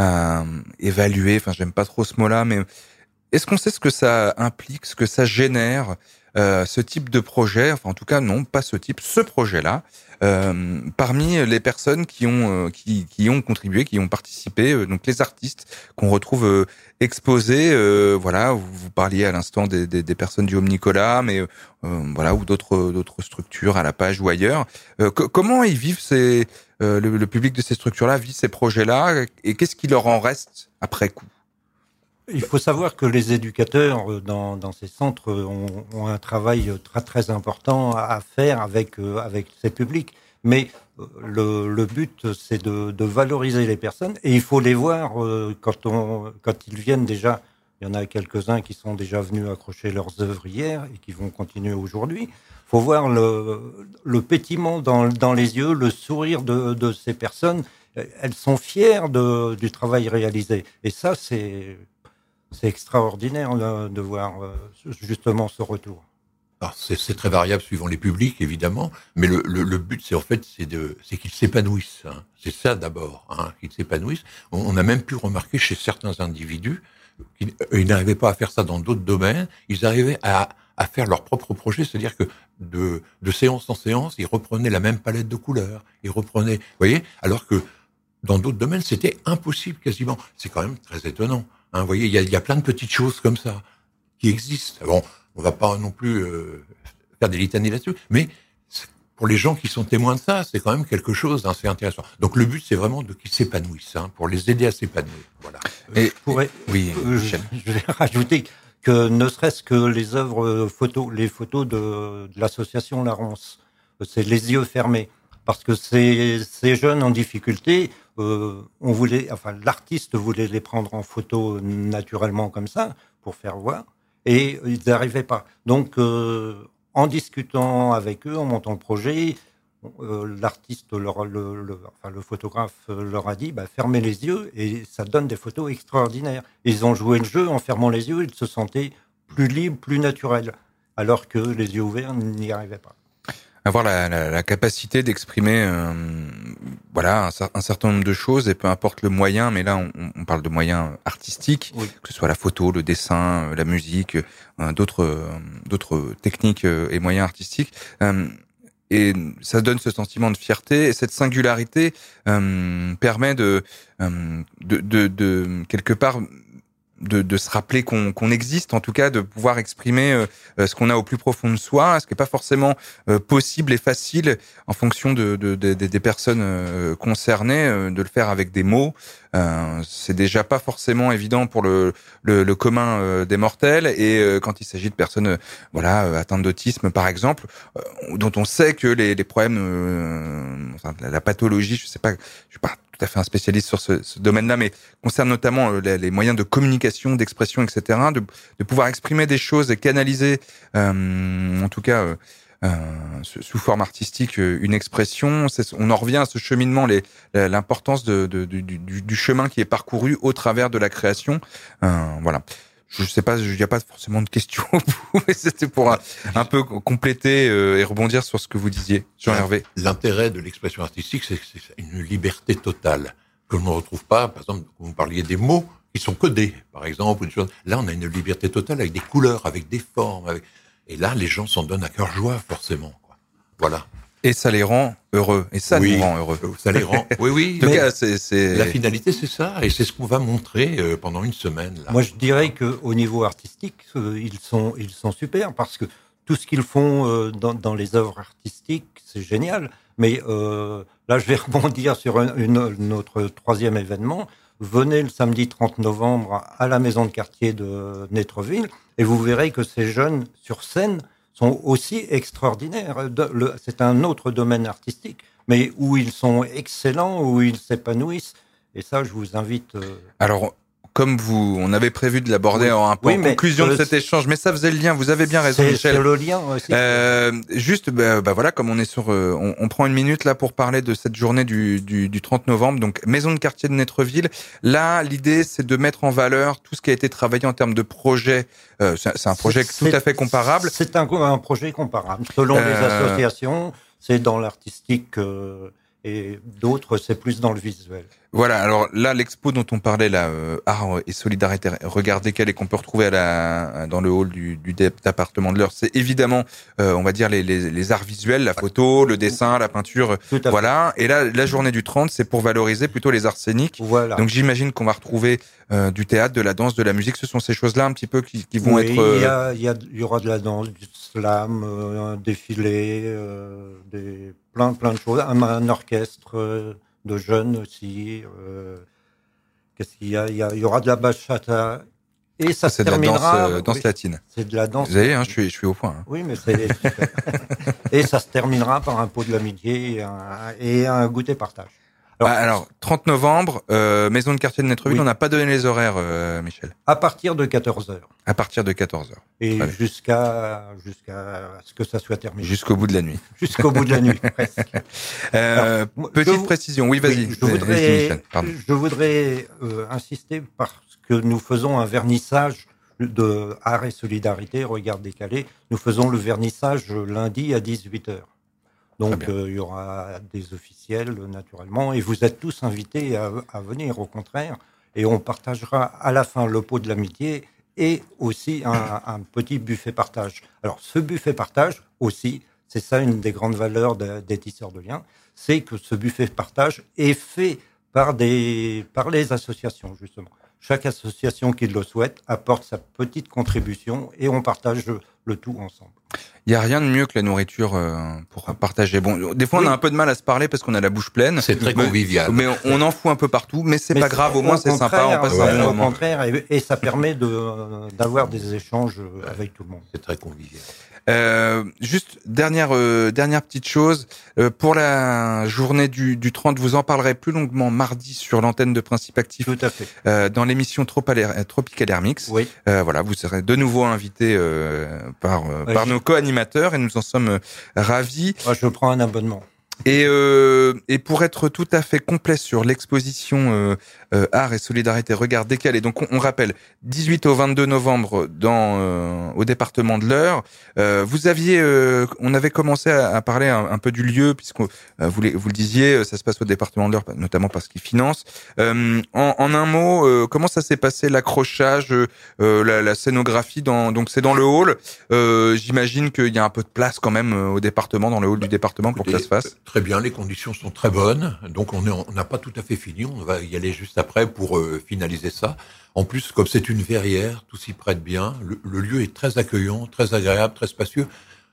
Speaker 1: à évaluer, enfin j'aime pas trop ce mot-là, mais est-ce qu'on sait ce que ça implique, ce que ça génère, euh, ce type de projet, enfin en tout cas non, pas ce type, ce projet-là, euh, parmi les personnes qui ont, euh, qui, qui ont contribué, qui ont participé, euh, donc les artistes qu'on retrouve euh, exposés, euh, voilà, vous, vous parliez à l'instant des, des, des personnes du Home Nicolas, mais euh, voilà, ou d'autres, d'autres structures à la page ou ailleurs. Euh, co- comment ils vivent ces, euh, le, le public de ces structures-là vit ces projets-là, et qu'est-ce qui leur en reste après coup?
Speaker 13: Il faut savoir que les éducateurs dans, dans ces centres ont, ont un travail très très important à faire avec avec ces publics. Mais le, le but, c'est de, de valoriser les personnes et il faut les voir quand on quand ils viennent déjà. Il y en a quelques-uns qui sont déjà venus accrocher leurs œuvres hier et qui vont continuer aujourd'hui. Il faut voir le, le pétillement dans, dans les yeux, le sourire de, de ces personnes. Elles sont fières de, du travail réalisé. Et ça, c'est C'est extraordinaire là, de voir euh, justement ce retour.
Speaker 12: Alors c'est, c'est très variable suivant les publics évidemment, mais le, le, le but c'est en fait c'est de c'est qu'ils s'épanouissent. Hein. C'est ça d'abord, hein, qu'ils s'épanouissent. On, on a même pu remarquer chez certains individus qu'ils ils n'arrivaient pas à faire ça dans d'autres domaines. Ils arrivaient à à faire leur propre projet, c'est-à-dire que de de séance en séance, ils reprenaient la même palette de couleurs, ils reprenaient, vous voyez, alors que dans d'autres domaines c'était impossible quasiment. C'est quand même très étonnant. Hein, vous voyez, il y a, il y a plein de petites choses comme ça qui existent. Bon, on va pas non plus euh, faire des litanies là-dessus, mais pour les gens qui sont témoins de ça, c'est quand même quelque chose d'assez intéressant. Donc le but, c'est vraiment de qu'ils s'épanouissent, hein, pour les aider à s'épanouir. Voilà.
Speaker 1: Et
Speaker 13: je pourrais,
Speaker 1: oui,
Speaker 13: euh, je, je vais rajouter que ne serait-ce que les œuvres photos, les photos de, de l'association Larousse, c'est les yeux fermés. Parce que ces, ces jeunes en difficulté, euh, on voulait, enfin, l'artiste voulait les prendre en photo naturellement comme ça, pour faire voir, et ils n'arrivaient pas. Donc, euh, en discutant avec eux, en montant le projet, euh, l'artiste, leur, le, le, enfin, le photographe leur a dit, bah, fermez les yeux, et ça donne des photos extraordinaires. Ils ont joué le jeu en fermant les yeux, ils se sentaient plus libres, plus naturels, alors que les yeux ouverts n'y arrivaient pas.
Speaker 1: Avoir la, la, la capacité d'exprimer euh, voilà un, un certain nombre de choses, et peu importe le moyen, mais là on, on parle de moyens artistiques, oui. Que ce soit la photo, le dessin, la musique, euh, d'autres euh, d'autres techniques et moyens artistiques, euh, et ça donne ce sentiment de fierté, et cette singularité euh, permet de, euh, de de de quelque part De, de se rappeler qu'on, qu'on existe, en tout cas de pouvoir exprimer euh, ce qu'on a au plus profond de soi, ce qui n'est pas forcément euh, possible et facile en fonction de, de, de, de des personnes euh, concernées, euh, de le faire avec des mots. Euh, c'est déjà pas forcément évident pour le, le, le commun euh, des mortels, et euh, quand il s'agit de personnes euh, voilà euh, atteintes d'autisme par exemple, euh, dont on sait que les, les problèmes, euh, enfin, la, la pathologie, je sais pas, je suis pas tout à fait un spécialiste sur ce, ce domaine-là, mais concerne notamment euh, les, les moyens de communication, d'expression, et cetera, de, de pouvoir exprimer des choses et canaliser, euh, en tout cas euh, euh, sous forme artistique, une expression. C'est, on en revient à ce cheminement, les, l'importance de, de, du, du, du chemin qui est parcouru au travers de la création. Euh, voilà. Je sais pas, il n'y a pas forcément de questions au bout, mais c'était pour un, un peu compléter euh, et rebondir sur ce que vous disiez, Jean-Hervé.
Speaker 12: L'intérêt de l'expression artistique, c'est que c'est une liberté totale que l'on ne retrouve pas. Par exemple, vous parliez des mots qui sont codés, par exemple, une chose. Là, on a une liberté totale avec des couleurs, avec des formes, avec... et là, les gens s'en donnent à cœur joie, forcément. Quoi. Voilà.
Speaker 1: Et ça les rend heureux. Et ça
Speaker 12: oui,
Speaker 1: nous rend heureux.
Speaker 12: Ça les rend. Oui, oui.
Speaker 1: En tout cas, c'est, c'est...
Speaker 12: La finalité, c'est ça. Et c'est ce qu'on va montrer euh, pendant une semaine. Là.
Speaker 13: Moi, je dirais qu'au niveau artistique, euh, ils sont, ils sont super parce que tout ce qu'ils font euh, dans, dans les œuvres artistiques, c'est génial. Mais euh, là, je vais rebondir sur un, une, notre troisième événement. Venez le samedi trente novembre à la maison de quartier de Nétreville et vous verrez que ces jeunes sur scène sont aussi extraordinaires. C'est un autre domaine artistique, mais où ils sont excellents, où ils s'épanouissent. Et ça, je vous invite... Euh...
Speaker 1: Alors... Comme vous, on avait prévu de l'aborder oui. en un peu oui, en conclusion de cet échange, mais ça faisait le lien. Vous avez bien raison, Michel.
Speaker 13: C'est le lien aussi.
Speaker 1: Euh, juste, bah, bah voilà, comme on est sur, euh, on, on prend une minute là pour parler de cette journée du, du, du trente novembre. Donc, maison de quartier de Netreville. Là, l'idée, c'est de mettre en valeur tout ce qui a été travaillé en termes de projet. Euh, c'est, c'est un projet
Speaker 13: c'est,
Speaker 1: tout à fait comparable.
Speaker 13: C'est un, un projet comparable. Selon euh... les associations, c'est dans l'artistique. Euh... Et d'autres, c'est plus dans le visuel.
Speaker 1: Voilà. Alors là, l'expo dont on parlait, là, euh, art et solidarité, regardez quelle et qu'on peut retrouver à la dans le hall du, du département de l'Eure, c'est évidemment, euh, on va dire les, les, les arts visuels, la photo, le dessin, la peinture, voilà. Fait. Et là, la journée du trente, c'est pour valoriser plutôt les arts scéniques.
Speaker 13: Voilà.
Speaker 1: Donc j'imagine qu'on va retrouver euh, du théâtre, de la danse, de la musique. Ce sont ces choses-là un petit peu qui, qui vont
Speaker 13: oui,
Speaker 1: être. Euh...
Speaker 13: Il y a, il y a, il y aura de la danse, du slam, euh, un défilé, euh, des plein plein de choses, un, un orchestre euh, de jeunes aussi. Euh, qu'est-ce qu'il y a il, y a il y aura de la bachata et ça se terminera.
Speaker 1: C'est de la danse, euh, danse
Speaker 13: oui,
Speaker 1: latine.
Speaker 13: C'est de la danse.
Speaker 1: Vous savez, hein, je suis je suis au point. Hein.
Speaker 13: Oui, mais c'est et ça se terminera par un pot de l'amitié et un, et un goûter partage.
Speaker 1: Alors, ah, alors trente novembre, euh, maison de quartier de Netreville, oui. On n'a pas donné les horaires, euh, Michel.
Speaker 13: À partir de quatorze heures.
Speaker 1: À partir de quatorze heures.
Speaker 13: Et jusqu'à jusqu'à ce que ça soit terminé.
Speaker 1: Jusqu'au bout de la nuit.
Speaker 13: Jusqu'au bout de la nuit, presque.
Speaker 1: Euh, alors, petite je, précision, oui, vas-y.
Speaker 13: Oui, je voudrais, je voudrais euh, insister parce que nous faisons un vernissage de art et solidarité, regard décalé. Nous faisons le vernissage lundi à dix-huit heures. Donc, euh, il y aura des officiels, naturellement, et vous êtes tous invités à, à venir, au contraire, et on partagera à la fin le pot de l'amitié et aussi un, un petit buffet partage. Alors, ce buffet partage, aussi, c'est ça une des grandes valeurs de, des tisseurs de liens, c'est que ce buffet partage est fait par, des, par les associations, justement. Chaque association qui le souhaite apporte sa petite contribution et on partage le tout ensemble.
Speaker 1: Il n'y a rien de mieux que la nourriture euh, pour partager. Bon, des fois, oui. On a un peu de mal à se parler parce qu'on a la bouche pleine.
Speaker 12: C'est très convivial.
Speaker 1: Mais, mais on en fout un peu partout, mais c'est mais pas c'est, grave. Au moins, c'est sympa. On passe
Speaker 13: ouais,
Speaker 1: un bon
Speaker 13: au
Speaker 1: moment.
Speaker 13: contraire, et, et ça permet de, d'avoir des échanges avec tout le monde.
Speaker 12: C'est très convivial.
Speaker 1: Euh, juste dernière euh, dernière petite chose euh, pour la journée du, du trente, vous en parlerez plus longuement mardi sur l'antenne de Principe Actif.
Speaker 13: Tout à fait.
Speaker 1: Euh, dans l'émission Tropical Air Mix.
Speaker 13: Oui.
Speaker 1: Euh, voilà, vous serez de nouveau invité euh, par euh, oui. par nos co-animateurs et nous en sommes euh, ravis.
Speaker 13: Moi, je prends un abonnement.
Speaker 1: Et, euh, et pour être tout à fait complet sur l'exposition euh, euh, Art et Solidarité, regard décalé. Donc on, on rappelle, dix-huit au vingt-deux novembre dans euh, au département de l'Eure. Euh, vous aviez, euh, on avait commencé à, à parler un, un peu du lieu puisque euh, vous, vous le disiez, ça se passe au département de l'Eure, notamment parce qu'il finance. Euh, en, en un mot, euh, comment ça s'est passé l'accrochage, euh, la, la scénographie dans, donc c'est dans le hall. Euh, j'imagine qu'il y a un peu de place quand même au département, dans le hall du département pour que ça se fasse.
Speaker 12: Très bien, les conditions sont très bonnes, donc on est, on n'a pas tout à fait fini, on va y aller juste après pour euh, finaliser ça. En plus, comme c'est une verrière, tout s'y prête bien, le, le lieu est très accueillant, très agréable, très spacieux.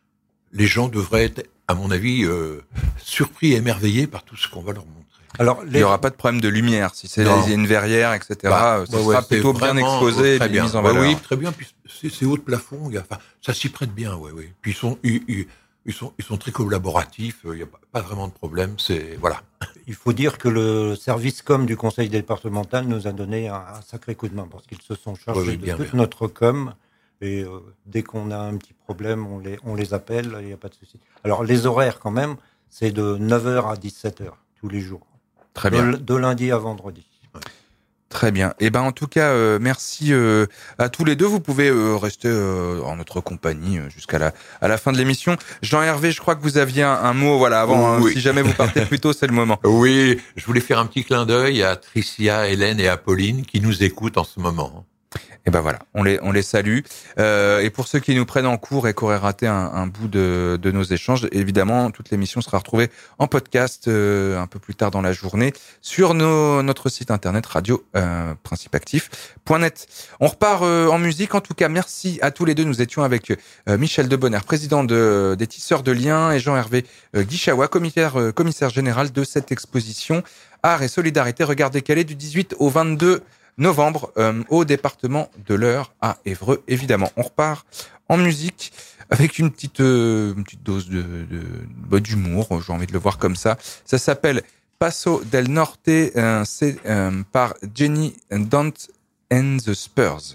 Speaker 12: Les gens devraient être, à mon avis, euh, surpris et émerveillés par tout ce qu'on va leur montrer.
Speaker 1: Alors, les... il n'y aura pas de problème de lumière, si c'est non. une verrière, et cetera. Bah, ça ouais, sera ouais, plutôt bien exposé,
Speaker 12: très bien.
Speaker 1: Mis en valeur.
Speaker 12: Ouais, oui, très bien, puis c'est, c'est haut de plafond, il y a, enfin, ça s'y prête bien, ouais, ouais. Puis ils sont... Ils, ils, Ils sont, ils sont très collaboratifs, il n'y a pas, pas vraiment de problème, c'est, voilà.
Speaker 13: Il faut dire que le service com du conseil départemental nous a donné un, un sacré coup de main, parce qu'ils se sont chargés oui, de toute bien. notre com, et euh, dès qu'on a un petit problème, on les, on les appelle, il n'y a pas de souci. Alors, les horaires, quand même, c'est de neuf heures à dix-sept heures, tous les jours.
Speaker 1: Très bien.
Speaker 13: De, de lundi à vendredi. Ouais.
Speaker 1: Très bien. Et ben en tout cas, euh, merci euh, à tous les deux. Vous pouvez euh, rester euh, en notre compagnie euh, jusqu'à la à la fin de l'émission. Jean-Hervé, je crois que vous aviez un, un mot, voilà, avant. Oui. Hein, si jamais vous partez plus tôt, c'est le moment.
Speaker 12: Oui, je voulais faire un petit clin d'œil à Tricia, Hélène et Apolline qui nous écoutent en ce moment.
Speaker 1: Et ben voilà, on les on les salue. Euh, et pour ceux qui nous prennent en cours et qui auraient raté un, un bout de, de nos échanges, évidemment, toute l'émission sera retrouvée en podcast euh, un peu plus tard dans la journée sur nos, notre site internet radio euh, principe actif point net. On repart euh, en musique. En tout cas, merci à tous les deux. Nous étions avec euh, Michel Debonnaire, président de, des Tisseurs de Liens, et Jean-Hervé euh, Guichawa, commissaire, euh, commissaire général de cette exposition Art et Solidarité, regard décalé du dix-huit au vingt-deux novembre euh, au département de l'Eure à Évreux. Évidemment, on repart en musique avec une petite euh, une petite dose de, de, de d'humour. J'ai envie de le voir comme ça. Ça s'appelle Paso del Norte, euh, c'est euh, par Jenny Dant and the Spurs.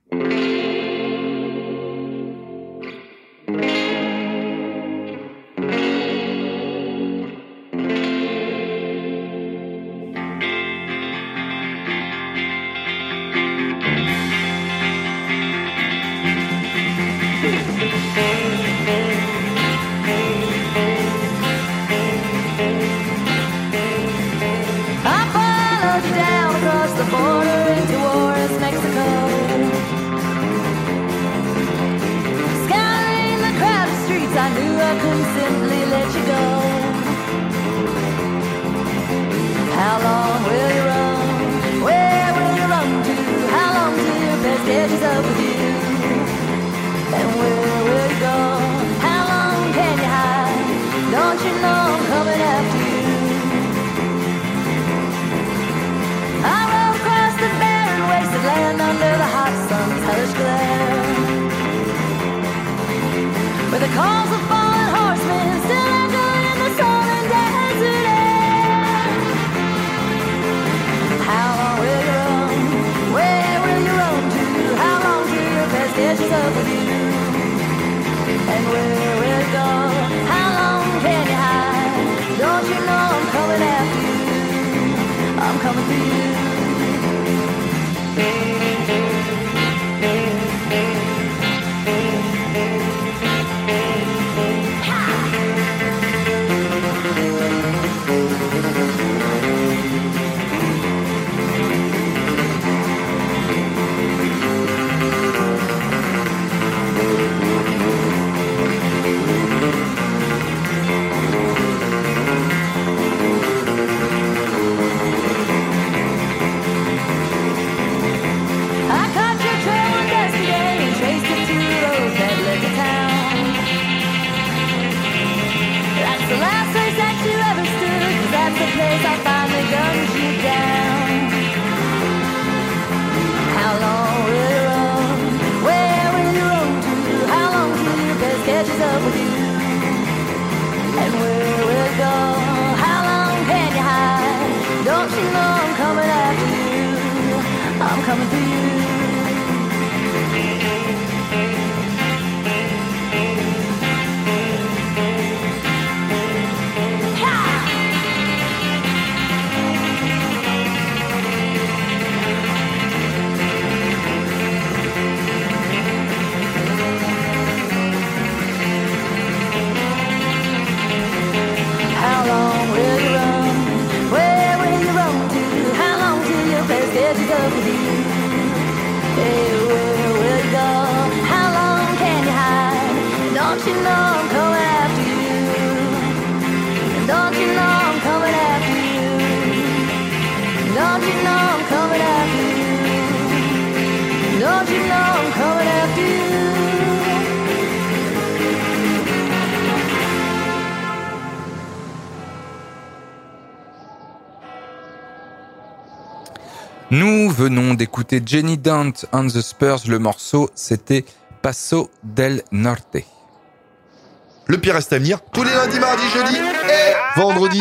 Speaker 1: Nous venons d'écouter Jenny Dant and the Spurs. Le morceau, c'était Paso del Norte.
Speaker 14: Le pire reste à venir tous les lundis, mardis, jeudis et vendredis.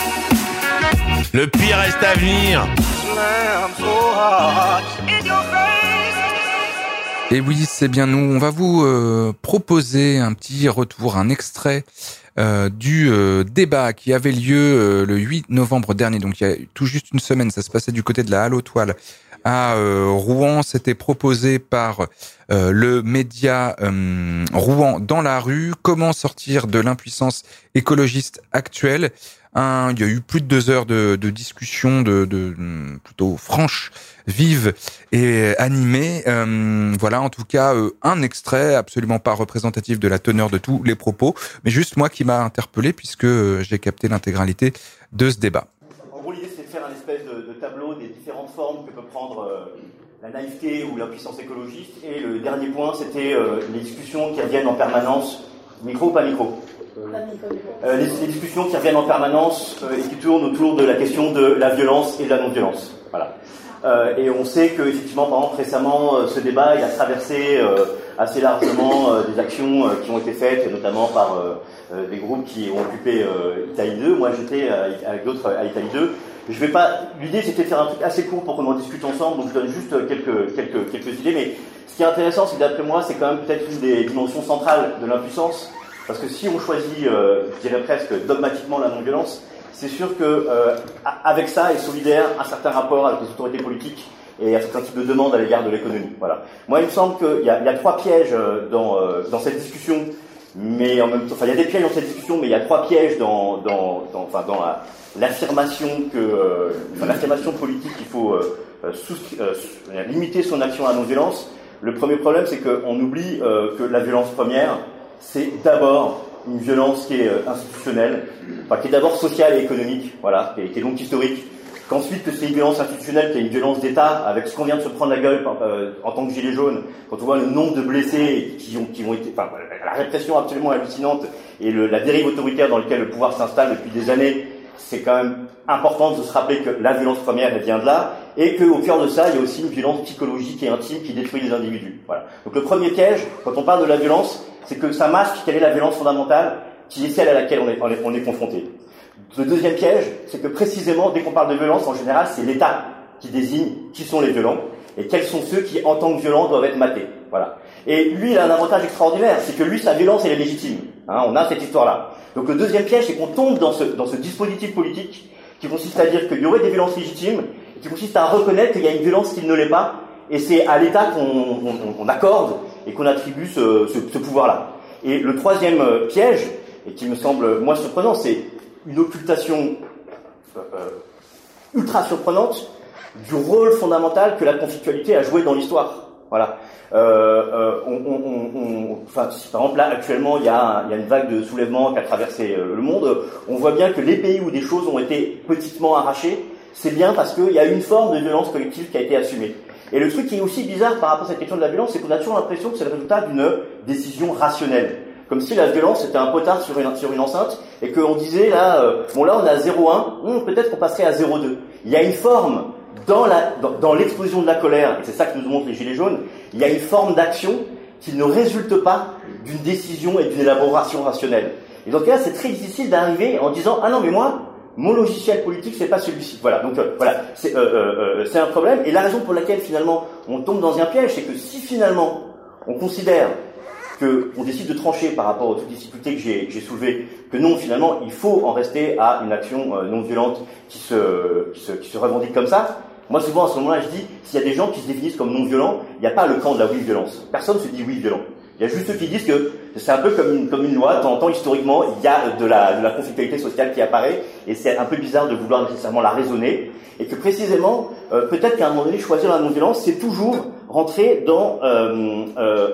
Speaker 15: Le pire reste à venir.
Speaker 1: Et oui, c'est bien nous. On va vous euh, proposer un petit retour, un extrait euh, du euh, débat qui avait lieu euh, le huit novembre dernier. Donc il y a tout juste une semaine, ça se passait du côté de la Halle aux Toiles à euh, Rouen. C'était proposé par euh, le média euh, Rouen dans la rue. Comment sortir de l'impuissance écologiste actuelle? Un, il y a eu plus de deux heures de, de discussion, de, de plutôt franche, vive et animée. Euh, voilà, en tout cas, euh, un extrait absolument pas représentatif de la teneur de tous les propos, mais juste moi qui m'a interpellé puisque euh, j'ai capté l'intégralité de ce débat.
Speaker 16: En gros, l'idée, c'est de faire un espèce de, de tableau des différentes formes que peut prendre euh, la naïveté ou l'impuissance écologiste. Et le dernier point, c'était euh, les discussions qui reviennent en permanence. Micro ou pas micro? Euh, les, les discussions qui reviennent en permanence euh, et qui tournent autour de la question de la violence et de la non-violence. Voilà. Euh, et on sait que effectivement, par exemple, récemment, euh, ce débat il a traversé euh, assez largement euh, des actions euh, qui ont été faites, notamment par euh, euh, des groupes qui ont occupé euh, Italie deux. Moi, j'étais euh, avec d'autres à Italie deux. Je vais pas. L'idée, c'était de faire un truc assez court pour qu'on en discute ensemble. Donc, je donne juste quelques quelques quelques idées. Mais ce qui est intéressant, c'est que d'après moi, c'est quand même peut-être une des dimensions centrales de l'impuissance. Parce que si on choisit, euh, je dirais presque dogmatiquement la non-violence, c'est sûr que euh, avec ça est solidaire un certain rapport avec les autorités politiques et un certain type de demande à l'égard de l'économie. Voilà. Moi, il me semble qu'il y a, il y a trois pièges dans, euh, dans cette discussion, mais en même temps, enfin, il y a des pièges dans cette discussion, mais il y a trois pièges dans, dans, dans, enfin, dans la, l'affirmation que, euh, enfin, l'affirmation politique qu'il faut euh, sous, euh, limiter son action à la non-violence. Le premier problème, c'est qu'on oublie euh, que la violence première, c'est d'abord une violence qui est euh, institutionnelle, enfin, qui est d'abord sociale et économique, voilà, qui est, qui est donc historique. Qu'ensuite, que c'est une violence institutionnelle, qui est une violence d'État, avec ce qu'on vient de se prendre la gueule euh, en tant que gilet jaune, quand on voit le nombre de blessés qui ont, qui ont été, enfin, la répression absolument hallucinante et le, la dérive autoritaire dans laquelle le pouvoir s'installe depuis des années, c'est quand même important de se rappeler que la violence première, elle vient de là, et qu'au cœur de ça, il y a aussi une violence psychologique et intime qui détruit les individus. Voilà. Donc le premier piège, quand on parle de la violence, c'est que ça masque quelle est la violence fondamentale, qui est celle à laquelle on est, on est, on est confronté. Le deuxième piège, c'est que précisément, dès qu'on parle de violence, en général, c'est l'État qui désigne qui sont les violents et quels sont ceux qui, en tant que violents, doivent être matés. Voilà. Et lui, il a un avantage extraordinaire, c'est que lui, sa violence, elle est légitime. Hein, on a cette histoire-là. Donc le deuxième piège, c'est qu'on tombe dans ce, dans ce dispositif politique qui consiste à dire qu'il y aurait des violences légitimes, et qui consiste à reconnaître qu'il y a une violence qui ne l'est pas, et c'est à l'État qu'on on, on accorde et qu'on attribue ce, ce, ce pouvoir-là. Et le troisième piège, et qui me semble moins surprenant, c'est une occultation euh, ultra surprenante du rôle fondamental que la conflictualité a joué dans l'histoire. Voilà. Euh, euh, on, on, on, enfin, si par exemple là actuellement il y a, il y a une vague de soulèvement qui a traversé le monde, on voit bien que les pays où des choses ont été petitement arrachées, c'est bien parce qu'il y a une forme de violence collective qui a été assumée. Et le truc qui est aussi bizarre par rapport à cette question de la violence, c'est qu'on a toujours l'impression que c'est le résultat d'une décision rationnelle. Comme si la violence c'était un potard sur une, sur une enceinte et qu'on disait là, euh, bon là on est à zéro virgule un, hum, peut-être qu'on passerait à zéro virgule deux. Il y a une forme dans, la, dans, dans l'explosion de la colère, et c'est ça que nous montrent les Gilets jaunes, il y a une forme d'action qui ne résulte pas d'une décision et d'une élaboration rationnelle. Et donc là c'est très difficile d'arriver en disant ah non mais moi, mon logiciel politique c'est pas celui-ci. Voilà, donc euh, voilà, c'est, euh, euh, c'est un problème. Et la raison pour laquelle finalement on tombe dans un piège, c'est que si finalement on considère que on décide de trancher par rapport aux toutes les difficultés que j'ai, que j'ai soulevées, que non, finalement, il faut en rester à une action euh, non violente qui se, qui se, qui se revendique comme ça. Moi, souvent, à ce moment-là, je dis, s'il y a des gens qui se définissent comme non violents, il n'y a pas le camp de la oui-violence. Personne ne se dit oui-violent. Il y a juste ceux qui disent que c'est un peu comme une, comme une loi. De temps en temps, historiquement, il y a de la, de la conflictualité sociale qui apparaît, et c'est un peu bizarre de vouloir nécessairement la raisonner, et que précisément, euh, peut-être qu'à un moment donné, choisir la non-violence, c'est toujours rentrer dans euh, euh,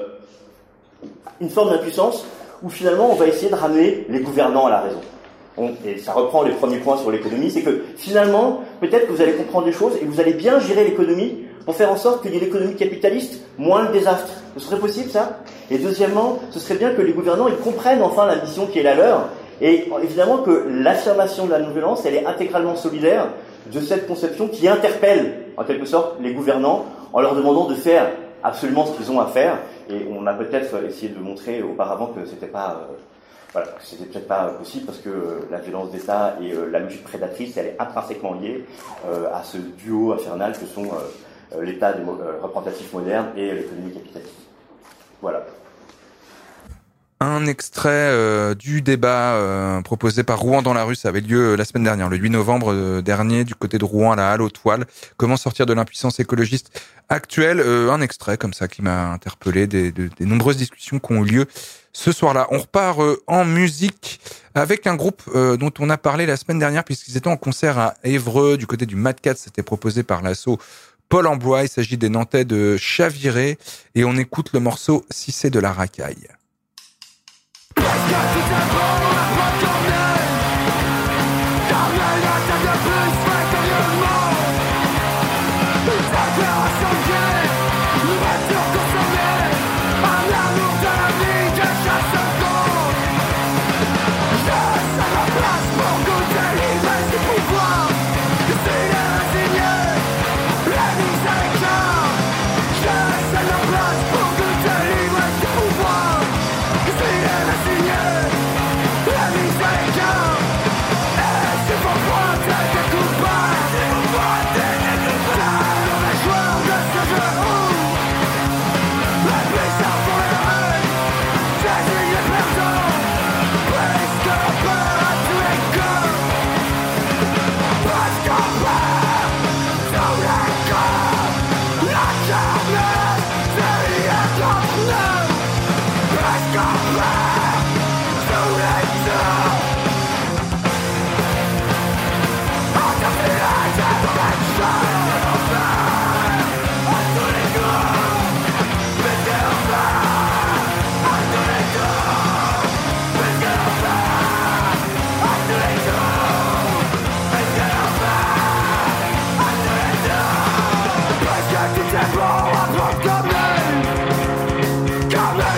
Speaker 16: une forme d'impuissance où finalement on va essayer de ramener les gouvernants à la raison. On, et ça reprend les premiers points sur l'économie, c'est que finalement, peut-être que vous allez comprendre des choses et vous allez bien gérer l'économie pour faire en sorte qu'il y ait l'économie capitaliste moins le désastre. Ce serait possible ça ? Et deuxièmement, ce serait bien que les gouvernants ils comprennent enfin la mission qui est la leur et évidemment que l'affirmation de la non-violence, elle est intégralement solidaire de cette conception qui interpelle en quelque sorte les gouvernants en leur demandant de faire absolument ce qu'ils ont à faire. Et on a peut-être essayé de montrer auparavant que c'était pas, euh, voilà, que c'était peut-être pas possible parce que euh, la violence d'État et euh, la logique prédatrice, elle est intrinsèquement liée euh, à ce duo infernal que sont euh, l'État démo- euh, représentatif moderne et l'économie capitaliste. Voilà.
Speaker 1: Un extrait euh, du débat euh, proposé par Rouen dans la rue, ça avait lieu la semaine dernière, le huit novembre euh, dernier, du côté de Rouen, à la Halle aux Toiles. Comment sortir de l'impuissance écologiste actuelle. Euh, un extrait comme ça qui m'a interpellé des, des, des nombreuses discussions qui ont eu lieu ce soir-là. On repart euh, en musique avec un groupe euh, dont on a parlé la semaine dernière puisqu'ils étaient en concert à Évreux, du côté du Mad Cat. C'était proposé par l'asso Paul Ambois. Il s'agit des Nantais de Chaviré et on écoute le morceau Si c'est de la racaille.
Speaker 17: Je sais la place pour goûter l'ivresse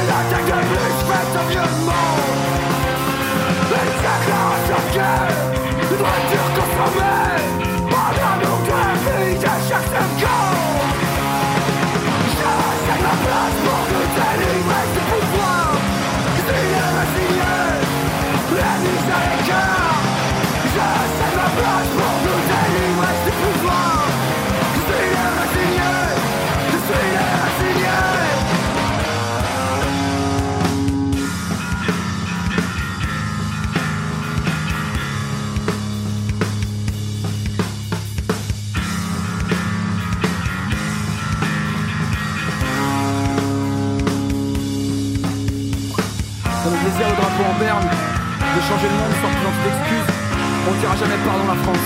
Speaker 17: Le drapeau en berne, de changer le monde sans présenter d'excuses, on dira jamais pardon la France.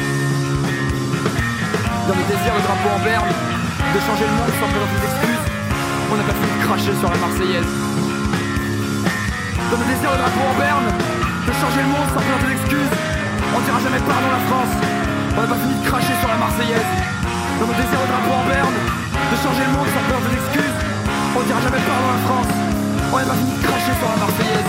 Speaker 17: Dans le désir, le drapeau en berne, de changer le monde sans présenter d'excuses, on n'a pas fini de cracher sur la Marseillaise. Dans le désir, le drapeau en berne, de changer le monde sans présenter d'excuses, on dira jamais pardon la France. On n'a pas fini de cracher sur la Marseillaise. Dans le désir, le drapeau en berne, de changer le monde sans présenter d'excuses, on dira jamais pardon la France. On n'a pas fini de cracher sur la Marseillaise.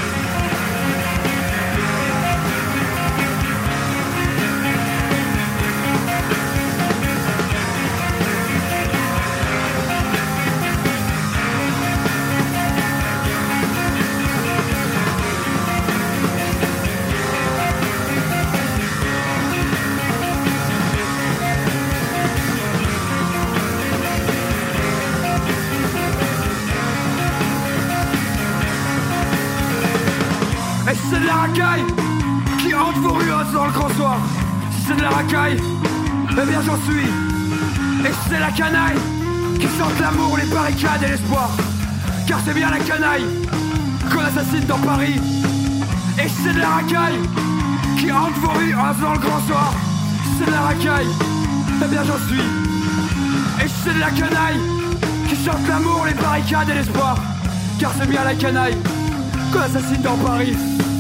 Speaker 17: C'est de la racaille qui hante vos rues dans le grand soir. Si c'est de la racaille, eh bien j'en suis. Et si c'est la canaille qui chante l'amour, les barricades et l'espoir, car c'est bien la canaille qu'on assassine dans Paris. Et si c'est de la racaille qui hante vos rues dans le grand soir, si c'est de la racaille, eh bien j'en suis. Et si c'est de la canaille qui chante l'amour, les barricades et l'espoir, car c'est bien la canaille qu'on assassine dans Paris.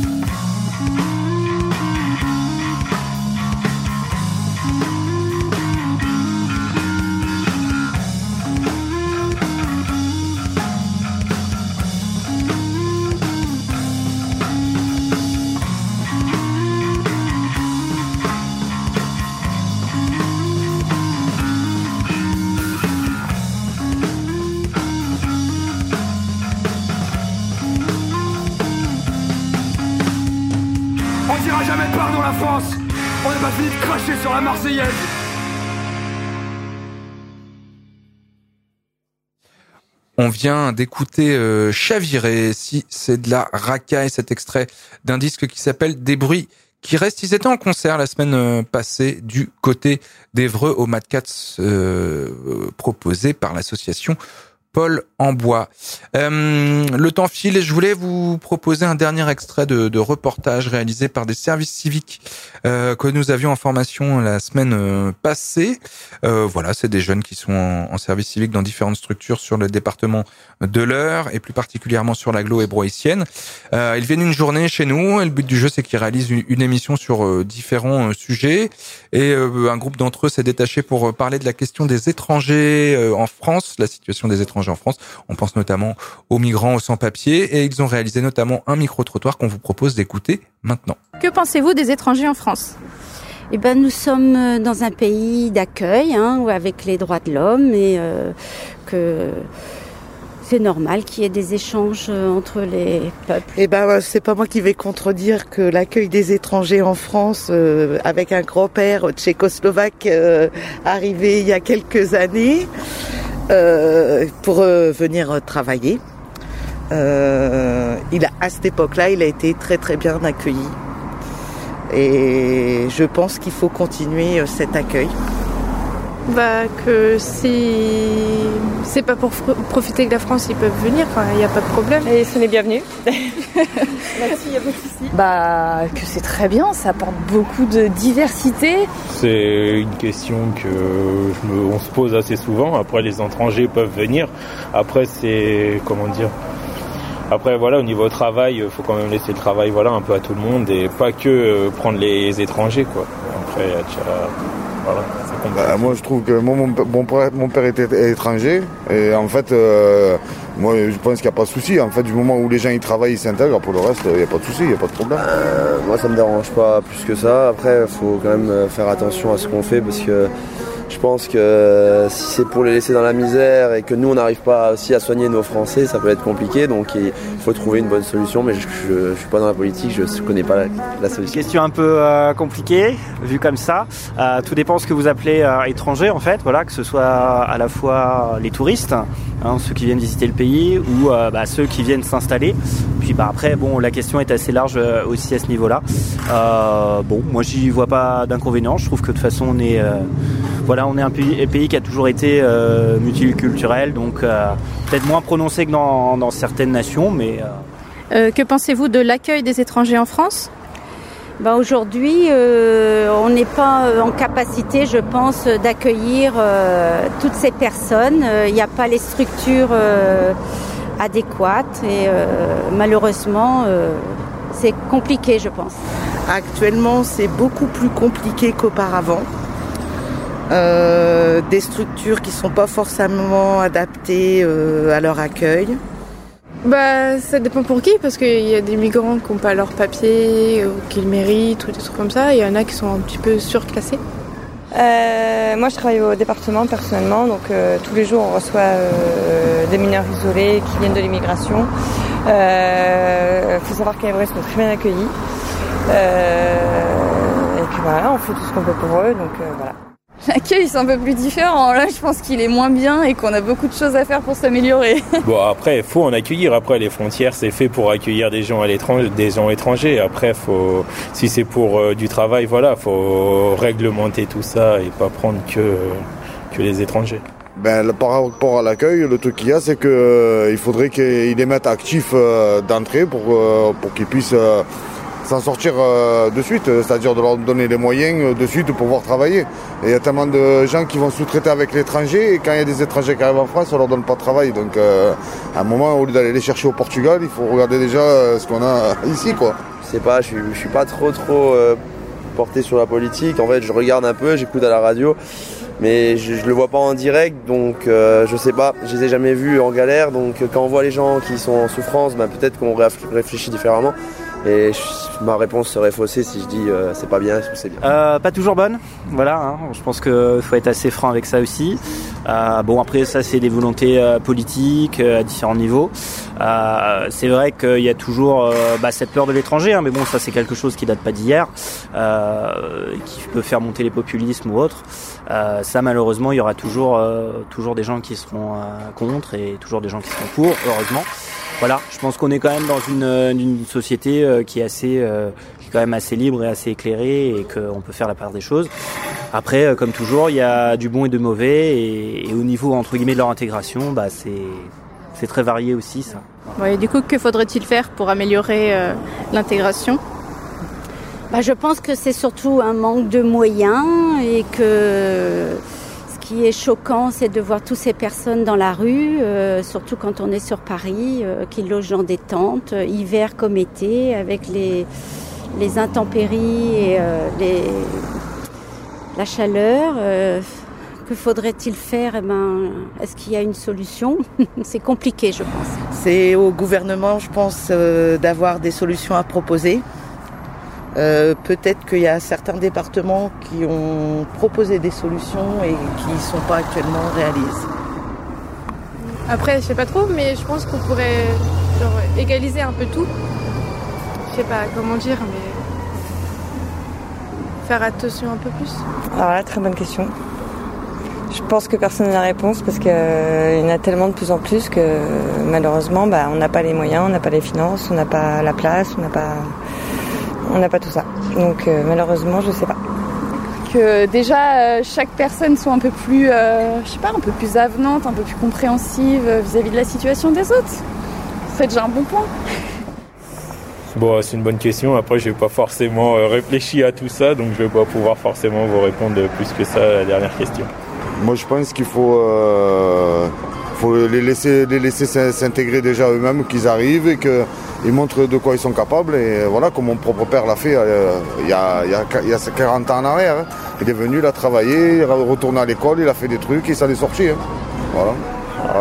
Speaker 17: On dira jamais pardon la France. On n'a pas fini de cracher sur la Marseillaise.
Speaker 1: On vient d'écouter euh, Chavirer, si c'est de la racaille, cet extrait d'un disque qui s'appelle Des bruits qui restent. Ils étaient en concert la semaine passée du côté d'Évreux au Mad Cats, euh, proposé par l'association Paul en bois. Euh, le temps file et je voulais vous proposer un dernier extrait de, de reportage réalisé par des services civiques euh, que nous avions en formation la semaine euh, passée. Euh, voilà, c'est des jeunes qui sont en, en service civique dans différentes structures sur le département de l'Eure et plus particulièrement sur l'agglo hébroïcienne. Euh, ils viennent une journée chez nous et le but du jeu c'est qu'ils réalisent une, une émission sur euh, différents euh, sujets et euh, un groupe d'entre eux s'est détaché pour euh, parler de la question des étrangers euh, en France, la situation des étrangers en France. On pense notamment aux migrants, aux sans-papiers et ils ont réalisé notamment un micro-trottoir qu'on vous propose d'écouter maintenant.
Speaker 18: Que pensez-vous des étrangers en France ?
Speaker 19: Eh ben, nous sommes dans un pays d'accueil, hein, avec les droits de l'homme et euh, que c'est normal qu'il y ait des échanges entre les peuples.
Speaker 20: Eh ben, c'est pas moi qui vais contredire que l'accueil des étrangers en France, euh, avec un grand-père tchécoslovaque euh, arrivé il y a quelques années, Euh, pour euh, venir travailler. Euh, il a, à cette époque-là, il a été très très bien accueilli. Et je pense qu'il faut continuer euh, cet accueil.
Speaker 21: Bah que si c'est pas pour fr- profiter de la France, ils peuvent venir, enfin il n'y a pas de problème.
Speaker 22: Et ce n'est bienvenu. Là-dessus, il n'y a pas de souci. Bah que c'est très bien, ça apporte beaucoup de diversité.
Speaker 23: C'est une question que je me, on se pose assez souvent. Après, les étrangers peuvent venir. Après, c'est comment dire. Après, voilà, au niveau travail, il faut quand même laisser le travail, voilà, un peu à tout le monde et pas que euh, prendre les étrangers, quoi. Après, il y a déjà, voilà.
Speaker 24: Bah, moi je trouve que moi, mon, mon, père, mon père était étranger et en fait euh,
Speaker 2: Moi, je pense qu'il n'y a pas de souci. En fait, du moment où les gens y travaillent, ils s'intègrent, pour le reste, il n'y a pas de souci, il n'y a pas de problème.
Speaker 3: Euh, moi, ça me dérange pas plus que ça. Après, il faut quand même faire attention à ce qu'on fait parce que je pense que si c'est pour les laisser dans la misère et que nous, on n'arrive pas aussi à soigner nos Français, ça peut être compliqué. Donc, il faut trouver une bonne solution. Mais je ne suis pas dans la politique, je ne connais pas la, la solution.
Speaker 4: Question un peu euh, compliquée, vue comme ça. Euh, tout dépend de ce que vous appelez euh, étranger, en fait. Voilà, que ce soit à la fois les touristes, hein, ceux qui viennent visiter le pays, ou euh, bah, ceux qui viennent s'installer. Puis bah, après, bon, la question est assez large euh, aussi à ce niveau-là. Euh, bon, moi, j'y vois pas d'inconvénient. Je trouve que de toute façon, on est... Euh, Voilà, on est un pays, un pays qui a toujours été euh, multiculturel, donc euh, peut-être moins prononcé que dans, dans certaines nations, mais...
Speaker 18: Euh... Euh, que pensez-vous de l'accueil des étrangers en France ?
Speaker 19: Ben aujourd'hui, euh, on n'est pas en capacité, je pense, d'accueillir euh, toutes ces personnes. Il n'y a pas les structures euh, adéquates et euh, malheureusement, euh, c'est compliqué, je pense.
Speaker 20: Actuellement, c'est beaucoup plus compliqué qu'auparavant. Euh, des structures qui ne sont pas forcément adaptées euh, à leur accueil.
Speaker 21: Bah, ça dépend pour qui, parce qu'il y a des migrants qui n'ont pas leurs papiers, ou qui le méritent, ou des trucs comme ça. Il y en a qui sont un petit peu surclassés.
Speaker 24: Euh, moi, je travaille au département personnellement, donc euh, tous les jours, on reçoit euh, des mineurs isolés qui viennent de l'immigration. Il euh, faut savoir qu'à Évry, ils sont très bien accueillis. Euh, et puis voilà, on fait tout ce qu'on peut pour eux, donc euh, voilà.
Speaker 22: L'accueil, c'est un peu plus différent. Là, je pense qu'il est moins bien et qu'on a beaucoup de choses à faire pour s'améliorer.
Speaker 23: Bon, après, il faut en accueillir. Après, les frontières, c'est fait pour accueillir des gens à l'étranger, des gens étrangers. Après, faut, si c'est pour euh, du travail, voilà, faut réglementer tout ça et pas prendre que, euh, que les étrangers.
Speaker 2: Ben, par rapport à l'accueil, le truc qu'il y a, c'est qu'il euh, faudrait qu'ils les mettent actifs euh, d'entrée pour, euh, pour qu'ils puissent... Euh, s'en sortir euh, de suite, c'est-à-dire de leur donner les moyens euh, de suite de pouvoir travailler. Et il y a tellement de gens qui vont sous-traiter avec l'étranger et quand il y a des étrangers qui arrivent en France, on leur donne pas de travail. Donc euh, à un moment, au lieu d'aller les chercher au Portugal, il faut regarder déjà euh, ce qu'on a ici, quoi.
Speaker 3: Je sais pas, je suis, je suis pas trop trop euh, porté sur la politique. En fait, je regarde un peu, j'écoute à la radio, mais je, je le vois pas en direct, donc euh, je sais pas. Je les ai jamais vus en galère, donc quand on voit les gens qui sont en souffrance, ben, peut-être qu'on réfléchit différemment. Et je, ma réponse serait faussée si je dis euh, c'est pas bien ou c'est bien.
Speaker 4: Euh, pas toujours bonne, voilà. Hein, je pense qu'il faut être assez franc avec ça aussi. Euh, bon, après ça c'est des volontés euh, politiques euh, à différents niveaux. Euh, c'est vrai qu'il y a toujours euh, bah, cette peur de l'étranger, hein, mais bon, ça c'est quelque chose qui date pas d'hier, euh, qui peut faire monter les populismes ou autres. Euh, ça malheureusement, il y aura toujours euh, toujours des gens qui seront euh, contre et toujours des gens qui seront pour, heureusement. Voilà, je pense qu'on est quand même dans une, une société euh, qui est assez, euh, qui est quand même assez libre et assez éclairée et qu'on peut faire la part des choses. Après, euh, comme toujours, il y a du bon et du mauvais et, et au niveau entre guillemets de leur intégration, bah c'est c'est très varié aussi ça.
Speaker 18: Ouais, et du coup, que faudrait-il faire pour améliorer euh, l'intégration ?
Speaker 19: Bah, je pense que c'est surtout un manque de moyens et que ce qui est choquant, c'est de voir toutes ces personnes dans la rue, euh, surtout quand on est sur Paris, euh, qui logent dans des tentes, euh, hiver comme été, avec les, les intempéries et euh, les, la chaleur. Euh, que faudrait-il faire ? Eh ben, est-ce qu'il y a une solution ? C'est compliqué, je pense.
Speaker 20: C'est au gouvernement, je pense, euh, d'avoir des solutions à proposer. Euh, peut-être qu'il y a certains départements qui ont proposé des solutions et qui ne sont pas actuellement réalisées.
Speaker 21: Après, je sais pas trop, mais je pense qu'on pourrait genre, égaliser un peu tout. Je sais pas comment dire, mais faire attention un peu plus.
Speaker 24: Alors là, très bonne question. Je pense que personne n'a la réponse parce qu'il euh, y en a tellement de plus en plus que euh, malheureusement, bah, on n'a pas les moyens, on n'a pas les finances, on n'a pas la place, on n'a pas... On n'a pas tout ça. Donc euh, malheureusement, je sais pas.
Speaker 22: Que déjà, euh, chaque personne soit un peu plus, euh, je sais pas, un peu plus avenante, un peu plus compréhensive euh, vis-à-vis de la situation des autres. Ce serait déjà un bon point.
Speaker 23: Bon, c'est une bonne question. Après, je n'ai pas forcément euh, réfléchi à tout ça, donc je ne vais pas pouvoir forcément vous répondre plus que ça à la dernière question.
Speaker 2: Moi, je pense qu'il faut, euh, faut les laisser, les laisser s'intégrer déjà eux-mêmes, qu'ils arrivent et qu'ils montrent de quoi ils sont capables. Et voilà, comme mon propre père l'a fait euh, il, y a, il, y a, il y a quarante ans en arrière. Hein. Il est venu, il a travaillé, il est retourné à l'école, il a fait des trucs et ça l'est sorti. Hein. Voilà. voilà.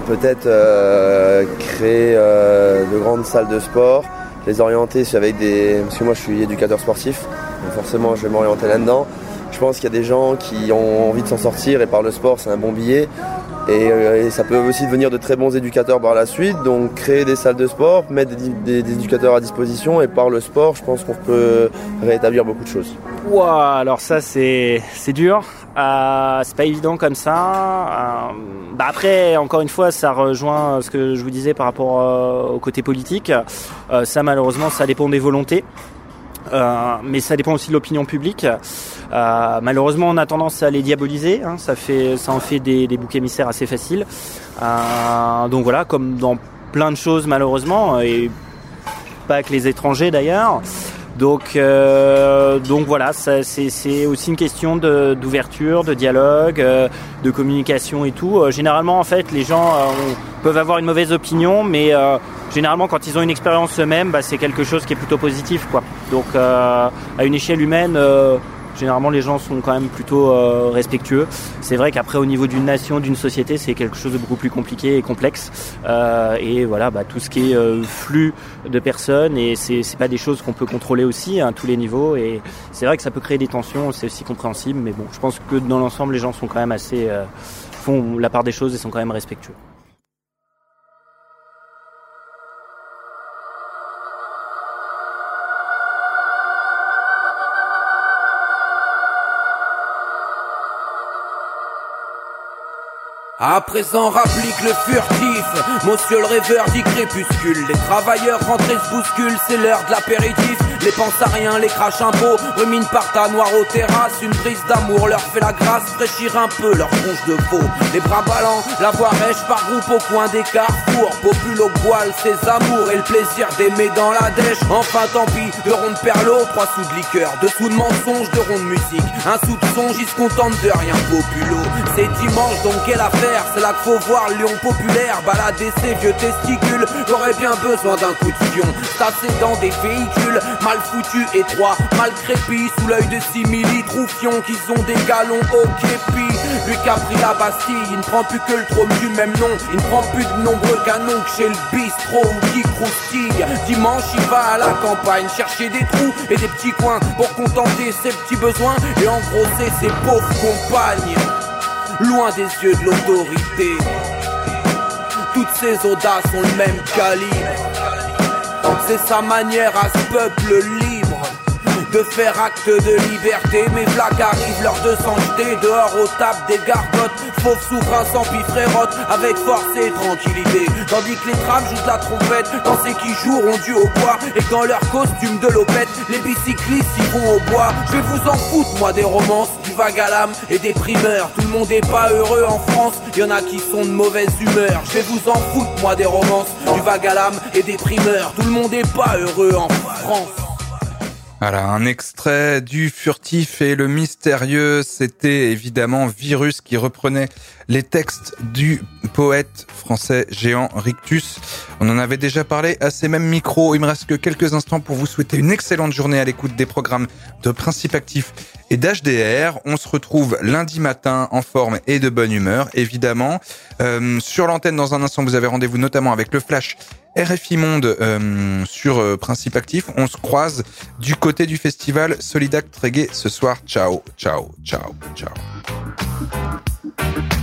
Speaker 3: peut-être euh, créer euh, de grandes salles de sport, les orienter avec des... Parce que moi je suis éducateur sportif, donc forcément je vais m'orienter là-dedans. Je pense qu'il y a des gens qui ont envie de s'en sortir et par le sport c'est un bon billet. Et, euh, et ça peut aussi devenir de très bons éducateurs par la suite, donc créer des salles de sport, mettre des, des, des éducateurs à disposition et par le sport je pense qu'on peut rétablir beaucoup de choses.
Speaker 4: Ouah, alors ça c'est, c'est dur, euh, c'est pas évident comme ça. Euh, bah après encore une fois ça rejoint ce que je vous disais par rapport euh, au côté politique. Euh, ça malheureusement ça dépend des volontés. Euh, mais ça dépend aussi de l'opinion publique. Euh, malheureusement, on a tendance à les diaboliser. Hein, ça fait, ça en fait des, des boucs émissaires assez faciles. Euh, donc voilà, comme dans plein de choses malheureusement, et pas que les étrangers d'ailleurs. Donc, euh, donc voilà, ça, c'est, c'est aussi une question de, d'ouverture, de dialogue, euh, de communication et tout. Euh, généralement, en fait, les gens euh, on, peuvent avoir une mauvaise opinion, mais euh, généralement, quand ils ont une expérience eux-mêmes, bah, c'est quelque chose qui est plutôt positif, quoi. Donc, euh, à une échelle humaine, euh, généralement, les gens sont quand même plutôt euh, respectueux. C'est vrai qu'après, au niveau d'une nation, d'une société, c'est quelque chose de beaucoup plus compliqué et complexe. Euh, et voilà, bah, tout ce qui est euh, flux de personnes, et c'est, c'est pas des choses qu'on peut contrôler aussi à tous les niveaux. Et c'est vrai que ça peut créer des tensions, c'est aussi compréhensible. Mais bon, je pense que dans l'ensemble, les gens sont quand même assez euh, font la part des choses et sont quand même respectueux.
Speaker 5: À présent rapplique le furtif, monsieur le rêveur dit crépuscule. Les travailleurs rentrés se bousculent, c'est l'heure de l'apéritif. Les pensent à rien, les crachent un pot, ruminent par tas noirs aux terrasses. Une brise d'amour leur fait la grâce, fraîchir un peu leur tronche de veau. Les bras ballants, la voix rêche par groupe au coin des carrefours. Popule au poil, ses amours et le plaisir d'aimer dans la dèche. Enfin tant pis, deux ronds de perlos, trois sous de liqueur, deux sous de mensonges, deux ronds de musique, un sou de songe, ils se contentent de rien populo. C'est dimanche donc quelle affaire, c'est là qu'il faut voir le lion populaire balader ses vieux testicules. J'aurais bien besoin d'un coup de fion, tassé dans des véhicules mal foutus, étroits, mal crépis, sous l'œil de simili troufions qu'ils ont des galons au képi. Lui qui a pris la Bastille, il ne prend plus que le trône du même nom. Il ne prend plus de nombreux canons que chez le bistrot ou qui croustille. Dimanche il va à la campagne chercher des trous et des petits coins pour contenter ses petits besoins et engrosser ses pauvres compagnes. Loin des yeux de l'autorité, toutes ces audaces ont le même calibre. C'est sa manière à ce peuple libre de faire acte de liberté. Mes flaques arrivent, l'heure de s'en jeter dehors aux tables des gargotes. Fauve souverain sans pifrérote, avec force et tranquillité. Tandis que les trames jouent de la trompette quand c'est qui joueront du au bois. Et que dans leur costume de lopette, les bicyclistes y vont au bois. Je vais vous en foutre moi des romances, du vague à l'âme et des primeurs. Tout le monde est pas heureux en France, y'en a qui sont de mauvaise humeur. Je vais vous en foutre moi des romances, du vague à l'âme et des primeurs. Tout le monde est pas heureux en France.
Speaker 1: Voilà, un extrait du Furtif et le Mystérieux, c'était évidemment Virus qui reprenait les textes du poète français Jean Rictus. On en avait déjà parlé à ces mêmes micros. Il me reste que quelques instants pour vous souhaiter une excellente journée à l'écoute des programmes de Principe Actif et d'H D R. On se retrouve lundi matin en forme et de bonne humeur, évidemment. Euh, sur l'antenne, dans un instant, vous avez rendez-vous notamment avec le Flash R F I Monde euh, sur euh, Principe Actif. On se croise du côté du festival Solidac Reggae ce soir. Ciao, ciao, ciao, ciao.